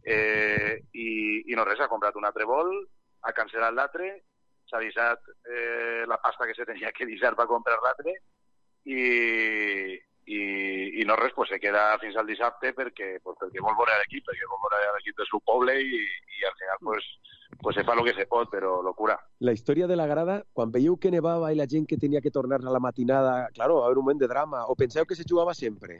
i no res, ha comprat una T-Ball, ha cancel·lat l'altre, s'ha deixat la pasta que se tenia que deixar per comprar l'altre, i no res, pues se queda fins al dissabte perquè vol veure l'equip, del seu poble i al final pues se fa el que se pot, però locura. La història de la grada, quan veieu que nevava i la gent que tenia que tornar a la matinada, claro, va haver un moment de drama, o penseu que se jugava sempre?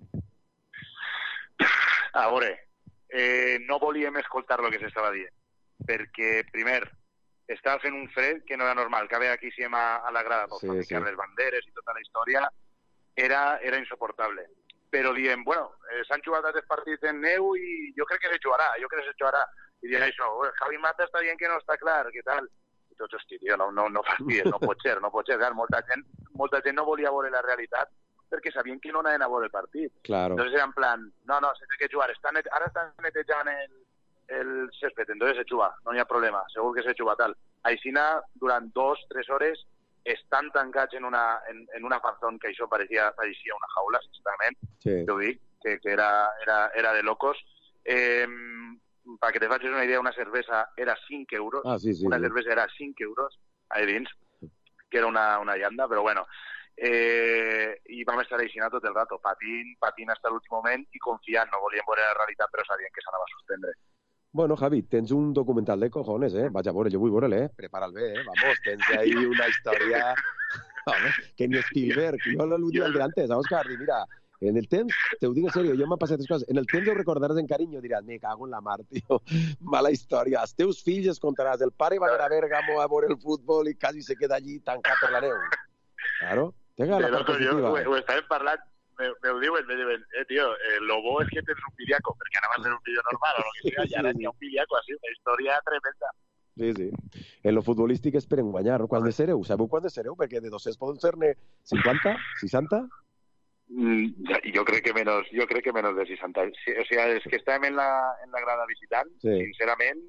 A veure, no volíem escoltar el que s'estava dient, perquè, primer, estava fent un fred que no era normal, que haver aquí a la grada, ficar les banderes i tota la història, era insoportable. Però diem, bueno, s'han jugat aquests partits en neu i jo crec que se jugarà. I diem això, Javi Mata està dient que no està clar, què tal? I tots, hosti, tio, no fastidies, no pot ser. Clar, molta gent no volia veure la realitat perquè sabien que no anaven a veure el partit. Claro. Entonces era en plan, no, se té que jugar. Ara estan netejant el césped, entonces se juga, no hi ha problema, segur que se juga tal. Aixina, durant 2-3 hores, estan tancats en una fanzón que això pareixia una jaula, sincerament, t'ho dic, que era de locos. Perquè te facis una idea, una cervesa era 5 euros, cervesa era 5 euros, ahí dins, que era una llanda, però bueno, i vam estar així tot el rato, patint fins a l'últim moment i confiant, no volíem veure la realitat, però sabien que s'anava a suspendre. Bueno, Javi, tens un documental de cojones, Vaig a veure, jo vull veure-le, Prepara'l bé, Vamos, tens ahí una història... que ni Spielberg, jo l'ho dic antes, a Òscar, i mira, en el temps, te ho dic en serio, jo m'ha passat tres coses, en el temps ho recordaràs en carinyo, diràs, me cago en la mar, tio, mala història, els teus fills es contaràs, el pare va anar a Bèrgamo a veure el futbol i quasi se queda allí tancat per la neu. Claro, tenga la part positiva. Ho estàvem parlant, me ho diuen, tio, lo bo és que tens un piliaco, perquè anava a ser un vídeo normal o lo que sea, i ara hi ha un piliaco, així, una història tremenda. Sí. En lo futbolístic és per enguanyar. Quants de sereu? Sabeu quants de sereu? Perquè de 200 poden ser-ne 50? 60? Jo crec que menos de 60. O sea, és que estàvem en la grada visitant, sincerament,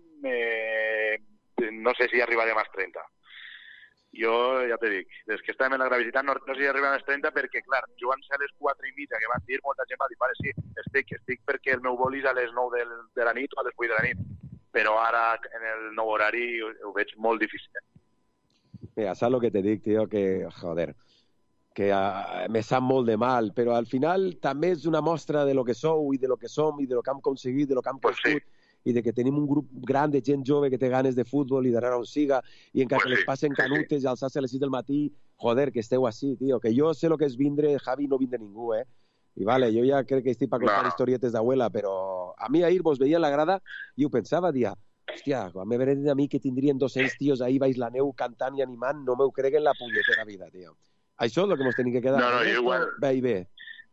no sé si arribarem als 30. Jo ja te dic, des que estàvem en la grada visitant no sé si arribarem als 30 perquè, clar, jugant-se a les 4:30, que van dir, molta gent va dir, vale, sí, estic perquè el meu vol és a les 9 de la nit o a les 8 de la nit. Però ara, en el nou horari, ho veig molt difícil. Mira, saps el que te dic, tio? Que, joder, que me sap molt de mal, però al final també és una mostra de lo que sou i de lo que som i de lo que hem aconseguit, de lo que hem crescut, i de que tenim un grup gran de gent jove que té ganes de futbol i d'anar on siga, i encara que les passen canutes i alçar-se a les 6 del matí, joder, que esteu així, tio, que jo sé lo que és vindre, Javi, no vindre ningú, I vale, jo ja crec que estic per contar historietes d'abuela, però a mi ahir vos veia en la grada i ho pensava, dia, hòstia, quan me venen a mi que tindrien 200 tios ahir baix la neu cantant i animant, no m'ho crec en la punyetera vida, tio. Això és el que mos tenim que quedar. No, igual. Bé.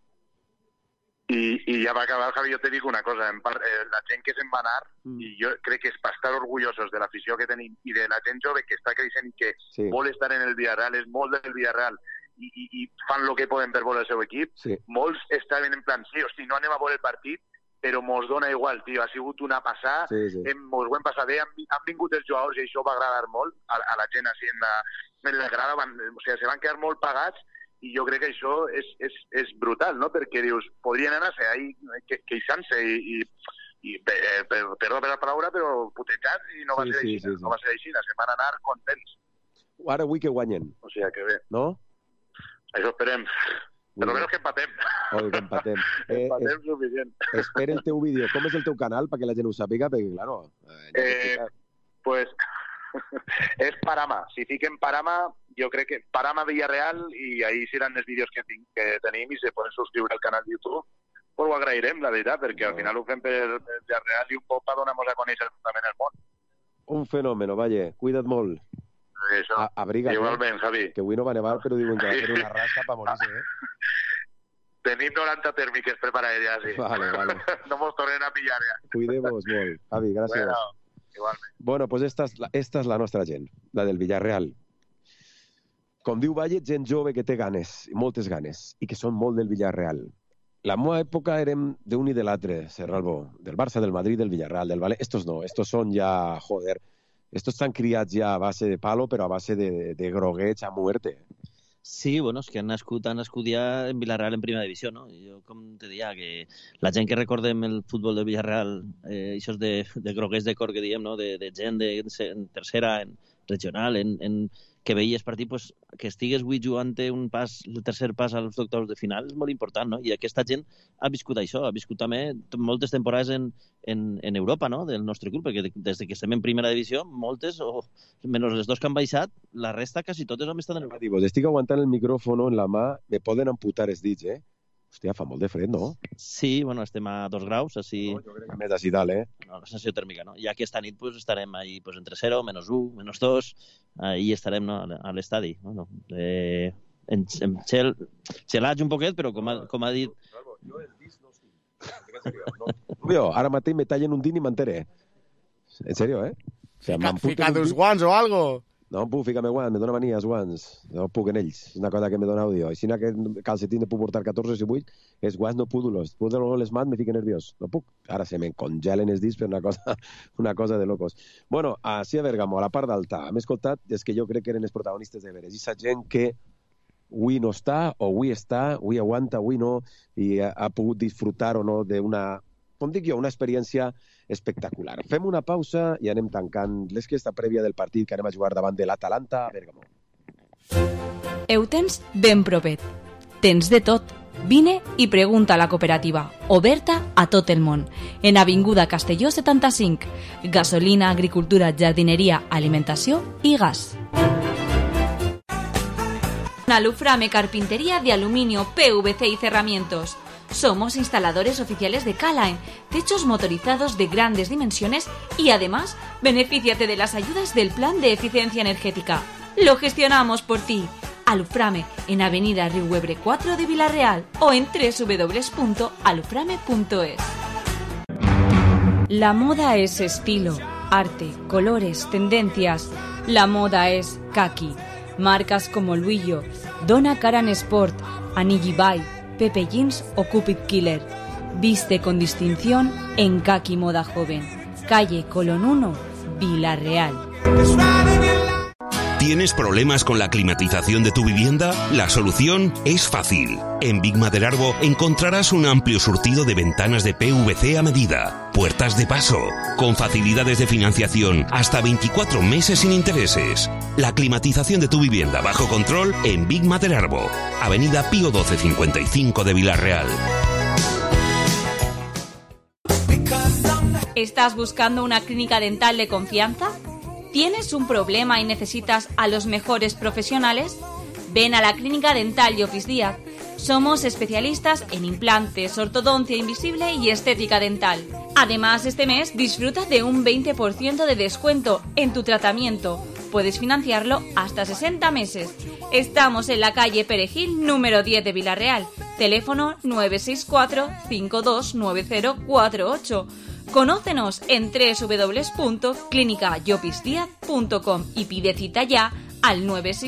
I ja va acabar, Javi, jo te dic una cosa, la gent que se'n va anar, i jo crec que és per estar orgullosos de l'afició que tenim i de la gent jove que està creixent i que vol estar en el Villarreal, és molt del Villarreal, i fan el que poden per veure el seu equip, molts estaven en plan, sí, hosti, no anem a veure el partit, però mos dona igual, tio, ha sigut una passada, mos ho hem passat bé, han vingut els jugadors i això va agradar molt a la gent així en la grada, o sigui, se van quedar molt pagats i jo crec que això és brutal, no? Perquè dius, podrien anar-se ahí queixant-se i perdó per la paraula, però putejats i no va ser així, no va ser així, se van anar contents. Ara vull que guanyen. O sigui que bé. No? Això esperem. Per lo menos que empatem. Que empatem. Empatem suficient. Espera el teu vídeo. Com és el teu canal, perquè la gent ho sàpiga? Perquè, claro... Pues... és Parama. Si fiquen Parama, jo crec que Parama Villarreal, i ahí seran els vídeos que tenim i se poden subscriure al canal de YouTube. Pues ho agrairem, la veritat, perquè al final ho fem per Villarreal i un poc per donar-nos a conèixer també en el món. Un fenòmeno, vaja. Cuida't molt. Això. Abriga't, igualment, Javi. Que avui no va nevar, però diuen que va fer una rasca per morir-se, Tenim 90 tèrmiques preparades ja, sí. Vale. No mos tornen a pillar ja. Cuidemos molt. Javi, gràcies. Bueno, igualment. Bueno, pues esta és la nostra gent, la del Villarreal. com diu Valle, gent jove que té ganes, moltes ganes, i que són molt del Villarreal. La meva època érem d'un i de l'altre, Serralbo, del Barça, del Madrid, del Villarreal, del València. Estos no, estos són ja, joder, estos estan criats ja a base de palo, però a base de grogueig a muerte. Sí, bueno, és que han nascut ja en Villarreal en primera divisió, no? Jo, com te deia, que la gent que recordem el futbol del Villarreal, això és de groguers de cor que diem, no? De gent en tercera, en regional, que veies partit, pues, que estigues avui jugant el tercer pas als octaus de final és molt important, no? I aquesta gent ha viscut això, ha viscut també moltes temporades en Europa, no? Del nostre club, perquè des que estem en primera divisió, moltes, o menys les dos que han baixat, la resta quasi totes han estat en Europa. Estic aguantant el micròfon en la mà, me poden amputar els dits, Hòstia, fa molt de fred, no? Sí, bueno, estem a 2 graus, així... No, jo crec que més així dalt, No, la sensació tèrmica, no? I aquesta nit pues, estarem ahí, pues, entre 0, -1, -2, ahí estarem, no? A l'estadi. Bueno, xelats un poquet, però com ha dit... Jo els dits no estic. Rubio, ara mateix me tallen un dit i m'enteré. En sèrio, O sea, fica dos guants o algo. No em puc ficar-me guants, me dóna mania els guants. No puc en ells, és una cosa que me dóna odio. Així que calcetín puc portar 14 i 8, els guants no puc-los. Puc les mans, me fico nerviós. No puc. Ara se me congelen els dits per una cosa de locos. Bueno, així a Bergamo, a la part d'alta, hem escoltat és que jo crec que eren els protagonistes de veres. I sa gent que avui no està, o avui està, avui aguanta, avui no, i ha pogut disfrutar o no d'una, com dic jo, una experiència espectacular. Fem una pausa i anem tancant l'esquesta prèvia del partit que anem a jugar davant de l'Atalanta a Bergamo. Ho tens ben propet. Tens de tot. Vine i pregunta a la cooperativa, oberta a tot el món. En Avinguda Castelló 75. Gasolina, agricultura, jardineria, alimentació i gas. Aluframe Carpintería de Aluminio, PVC y Cerramientos. Somos instaladores oficiales de Calaen, techos motorizados de grandes dimensiones y además benefíciate de las ayudas del Plan de Eficiencia Energética. Lo gestionamos por ti. Aluframe en Avenida Riuebre 4 de Villarreal o en www.aluframe.es. La moda es estilo, arte, colores, tendencias. La moda es kaki. Marcas como Luillo, Donna Karan Sport, Anigi Bay, Pepe Jeans o Cupid Killer. Viste con distinción en Kaki Moda Joven. Calle Colón 1, Villarreal. ¿Tienes problemas con la climatización de tu vivienda? La solución es fácil. En Big Maderarbo encontrarás un amplio surtido de ventanas de PVC a medida, puertas de paso, con facilidades de financiación hasta 24 meses sin intereses. La climatización de tu vivienda bajo control en Big Maderarbo, Avenida Pío 1255 de Villarreal. ¿Estás buscando una clínica dental de confianza? ¿Tienes un problema y necesitas a los mejores profesionales? Ven a la Clínica Dental Llopis Díaz. Somos especialistas en implantes, ortodoncia invisible y estética dental. Además, este mes disfruta de un 20% de descuento en tu tratamiento. Puedes financiarlo hasta 60 meses. Estamos en la calle Perejil, número 10 de Villarreal. Teléfono 964-529048. Conócenos en www.clinicayopisdiaz.com y pide cita ya al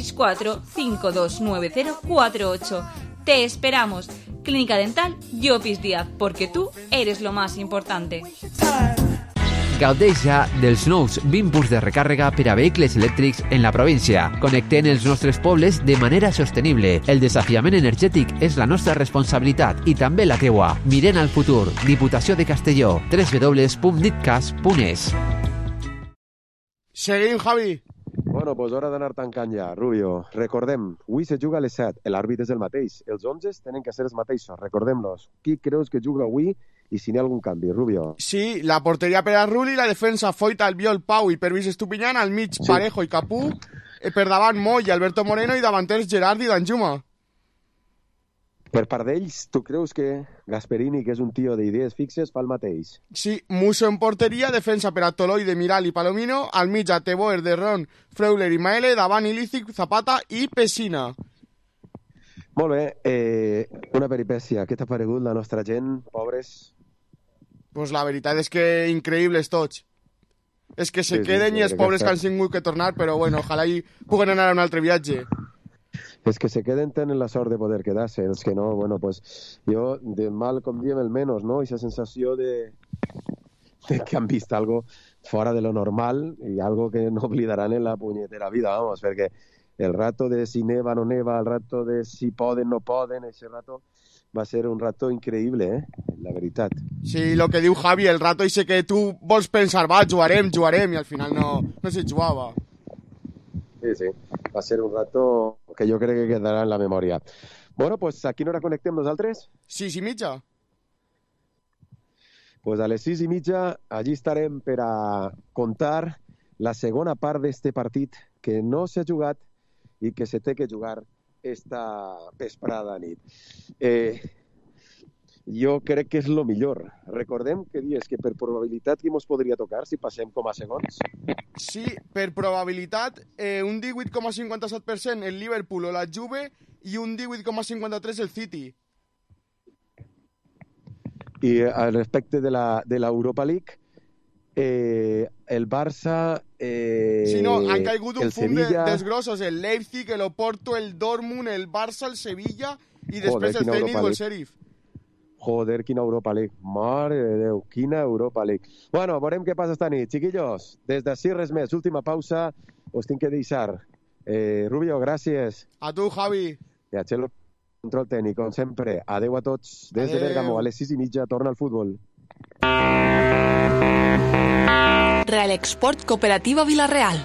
964-529048. Te esperamos. Clínica Dental Llopis Díaz, porque tú eres lo más importante. Gaudeix ja dels nous 20 punts de recàrrega per a vehicles elèctrics en la província. Connectem els nostres pobles de manera sostenible. El desafiament energètic és la nostra responsabilitat i també la teua. Mirem al futur. Diputació de Castelló. www.ditcas.es. Seguim, Javi. Bueno, pues hora d'anar tancant ja. Rubio, recordem, avui se juga a les 7, l'àrbit és el mateix. Els 11 tenen que ser els mateixos, recordem-los. Qui creus que juga avui i si n'hi ha algun canvi, Rubio? Sí, la porteria per a Rulli, la defensa Foita, Albiol, Pau i Pervis Estupinyán, al mig sí. Parejo i Capú, per davant Moll i Alberto Moreno i davanters Gerard i Danjuma. Per part d'ells, tu creus que Gasperini, que és un tio d'idees fixes, fa el mateix? Sí, Musso en porteria, defensa per a Toloi de Miral i Palomino, al mig a Teboer de Ron, Freuler i Maele, davant Ilícic, Zapata i Pessina. Molt bé, una peripècia. Què t'ha paregut la nostra gent, pobres? Pues la veritat és que increïbles tots. És que se queden i els pobres que han tingut que tornar, però bueno, ojalà hi puguen anar a un altre viatge. es que se queden tenen la sort de poder quedarse, els que no, bueno, pues jo de mal com diem el menos, no? Esa sensació de que han vist algo fora de lo normal y algo que no oblidarán en la puñetera vida, vamos, perquè el rato de si neva o no neva, el rato de si poden o no poden, ese rato va ser un rato increïble, la veritat. Sí, lo que diu Javi, el rato ese que tu vols pensar, va, jugarem, i al final no se jugava. Sí, va ser un rato que jo crec que quedarà en la memòria. Bueno, pues a quina hora connectem nosaltres? 6:30. Pues a les 6:30 allí estarem per a contar la segona part d'este partit que no s'ha jugat i que se té que jugar esta vesprada nit. Jo crec que és el millor. Recordem que dius que per probabilitat qui mos podria tocar si passem com a segons? Sí, per probabilitat un 18,57% el Liverpool o la Juve i un 18,53% el City. I al respecte de l'Europa League, el Barça, sí, no, han caigut un fum dels grossos, el Leipzig, el Oporto, el Dortmund, el Barça, el Sevilla i després el Zenit o el Sheriff. Joder, quina Europa League. Mare de Déu, quina Europa League. Bueno, veurem què passa esta nit. Chiquillos, des d'ací res més. Última pausa, us tinc que deixar. Rubio, gràcies. A tu, Javi. I a Txelo, control tècnic, com sempre. Adeu a tots. Des de Bèrgamo, a les 6:30, torna al futbol. Real Export Cooperativa Vilarreal.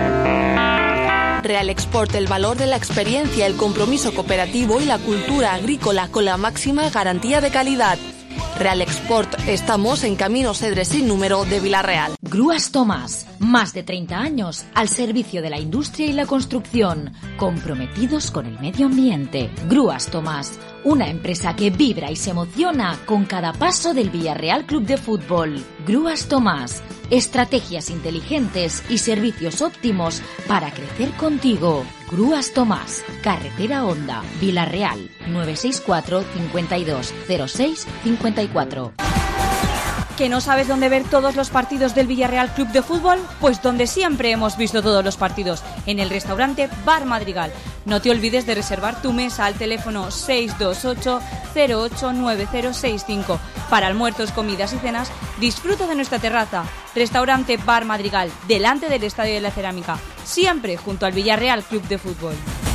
Real Export, el valor de la experiencia, el compromiso cooperativo y la cultura agrícola con la máxima garantía de calidad. Real Export, estamos en Camino Cedres sin número de Vilarreal. Grúas Tomás, más de 30 años al servicio de la industria y la construcción, comprometidos con el medio ambiente. Grúas Tomás, una empresa que vibra y se emociona con cada paso del Villarreal Club de Fútbol. Grúas Tomás, estrategias inteligentes y servicios óptimos para crecer contigo. Grúas Tomás, Carretera Honda, Vilarreal, 964 52 06 54. ¿Que no sabes dónde ver todos los partidos del Villarreal Club de Fútbol? Pues donde siempre hemos visto todos los partidos, en el restaurante Bar Madrigal. No te olvides de reservar tu mesa al teléfono 628 089065. Para almuerzos, comidas y cenas, disfruta de nuestra terraza. Restaurante Bar Madrigal, delante del Estadio de la Cerámica, siempre junto al Villarreal Club de Fútbol.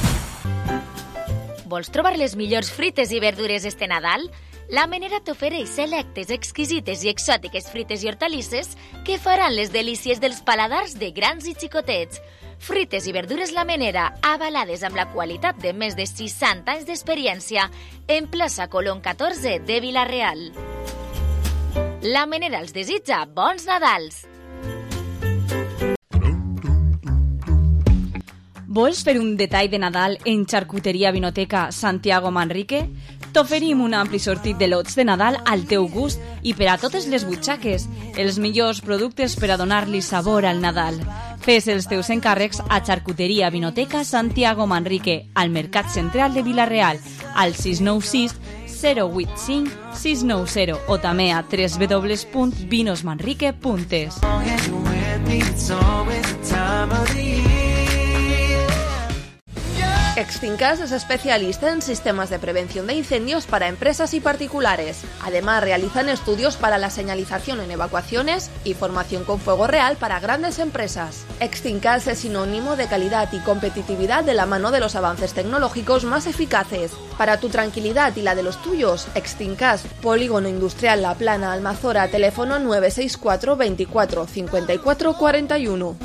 Vols trobar les millors frites i verdures este Nadal? La Menera t'ofereix selectes, exquisites i exòtiques frites i hortalisses que faran les delícies dels paladars de grans i xicotets. Frites i verdures La Menera, avalades amb la qualitat de més de 60 anys d'experiència, en plaça Colón 14 de Vilarreal. La Menera els desitja bons Nadals! Vols fer un detall de Nadal en Xarcuteria Vinoteca Santiago Manrique? T'oferim un ampli sortit de lots de Nadal al teu gust i per a totes les butxaques, els millors productes per a donar-li sabor al Nadal. Fes els teus encàrrecs a Xarcuteria Vinoteca Santiago Manrique, al Mercat Central de Vilarreal, al 696 085 690 o també a www.vinosmanrique.es. Extincas es especialista en sistemas de prevención de incendios para empresas y particulares. Además, realizan estudios para la señalización en evacuaciones y formación con fuego real para grandes empresas. Extincas es sinónimo de calidad y competitividad de la mano de los avances tecnológicos más eficaces. Para tu tranquilidad y la de los tuyos, Extincas, Polígono Industrial La Plana, Almazora, teléfono 964 24 54 41.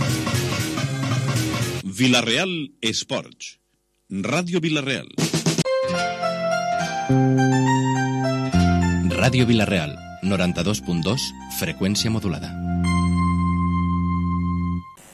Vilarreal Esports. Ràdio Vilarreal. Ràdio Vilarreal, 92.2, freqüència modulada.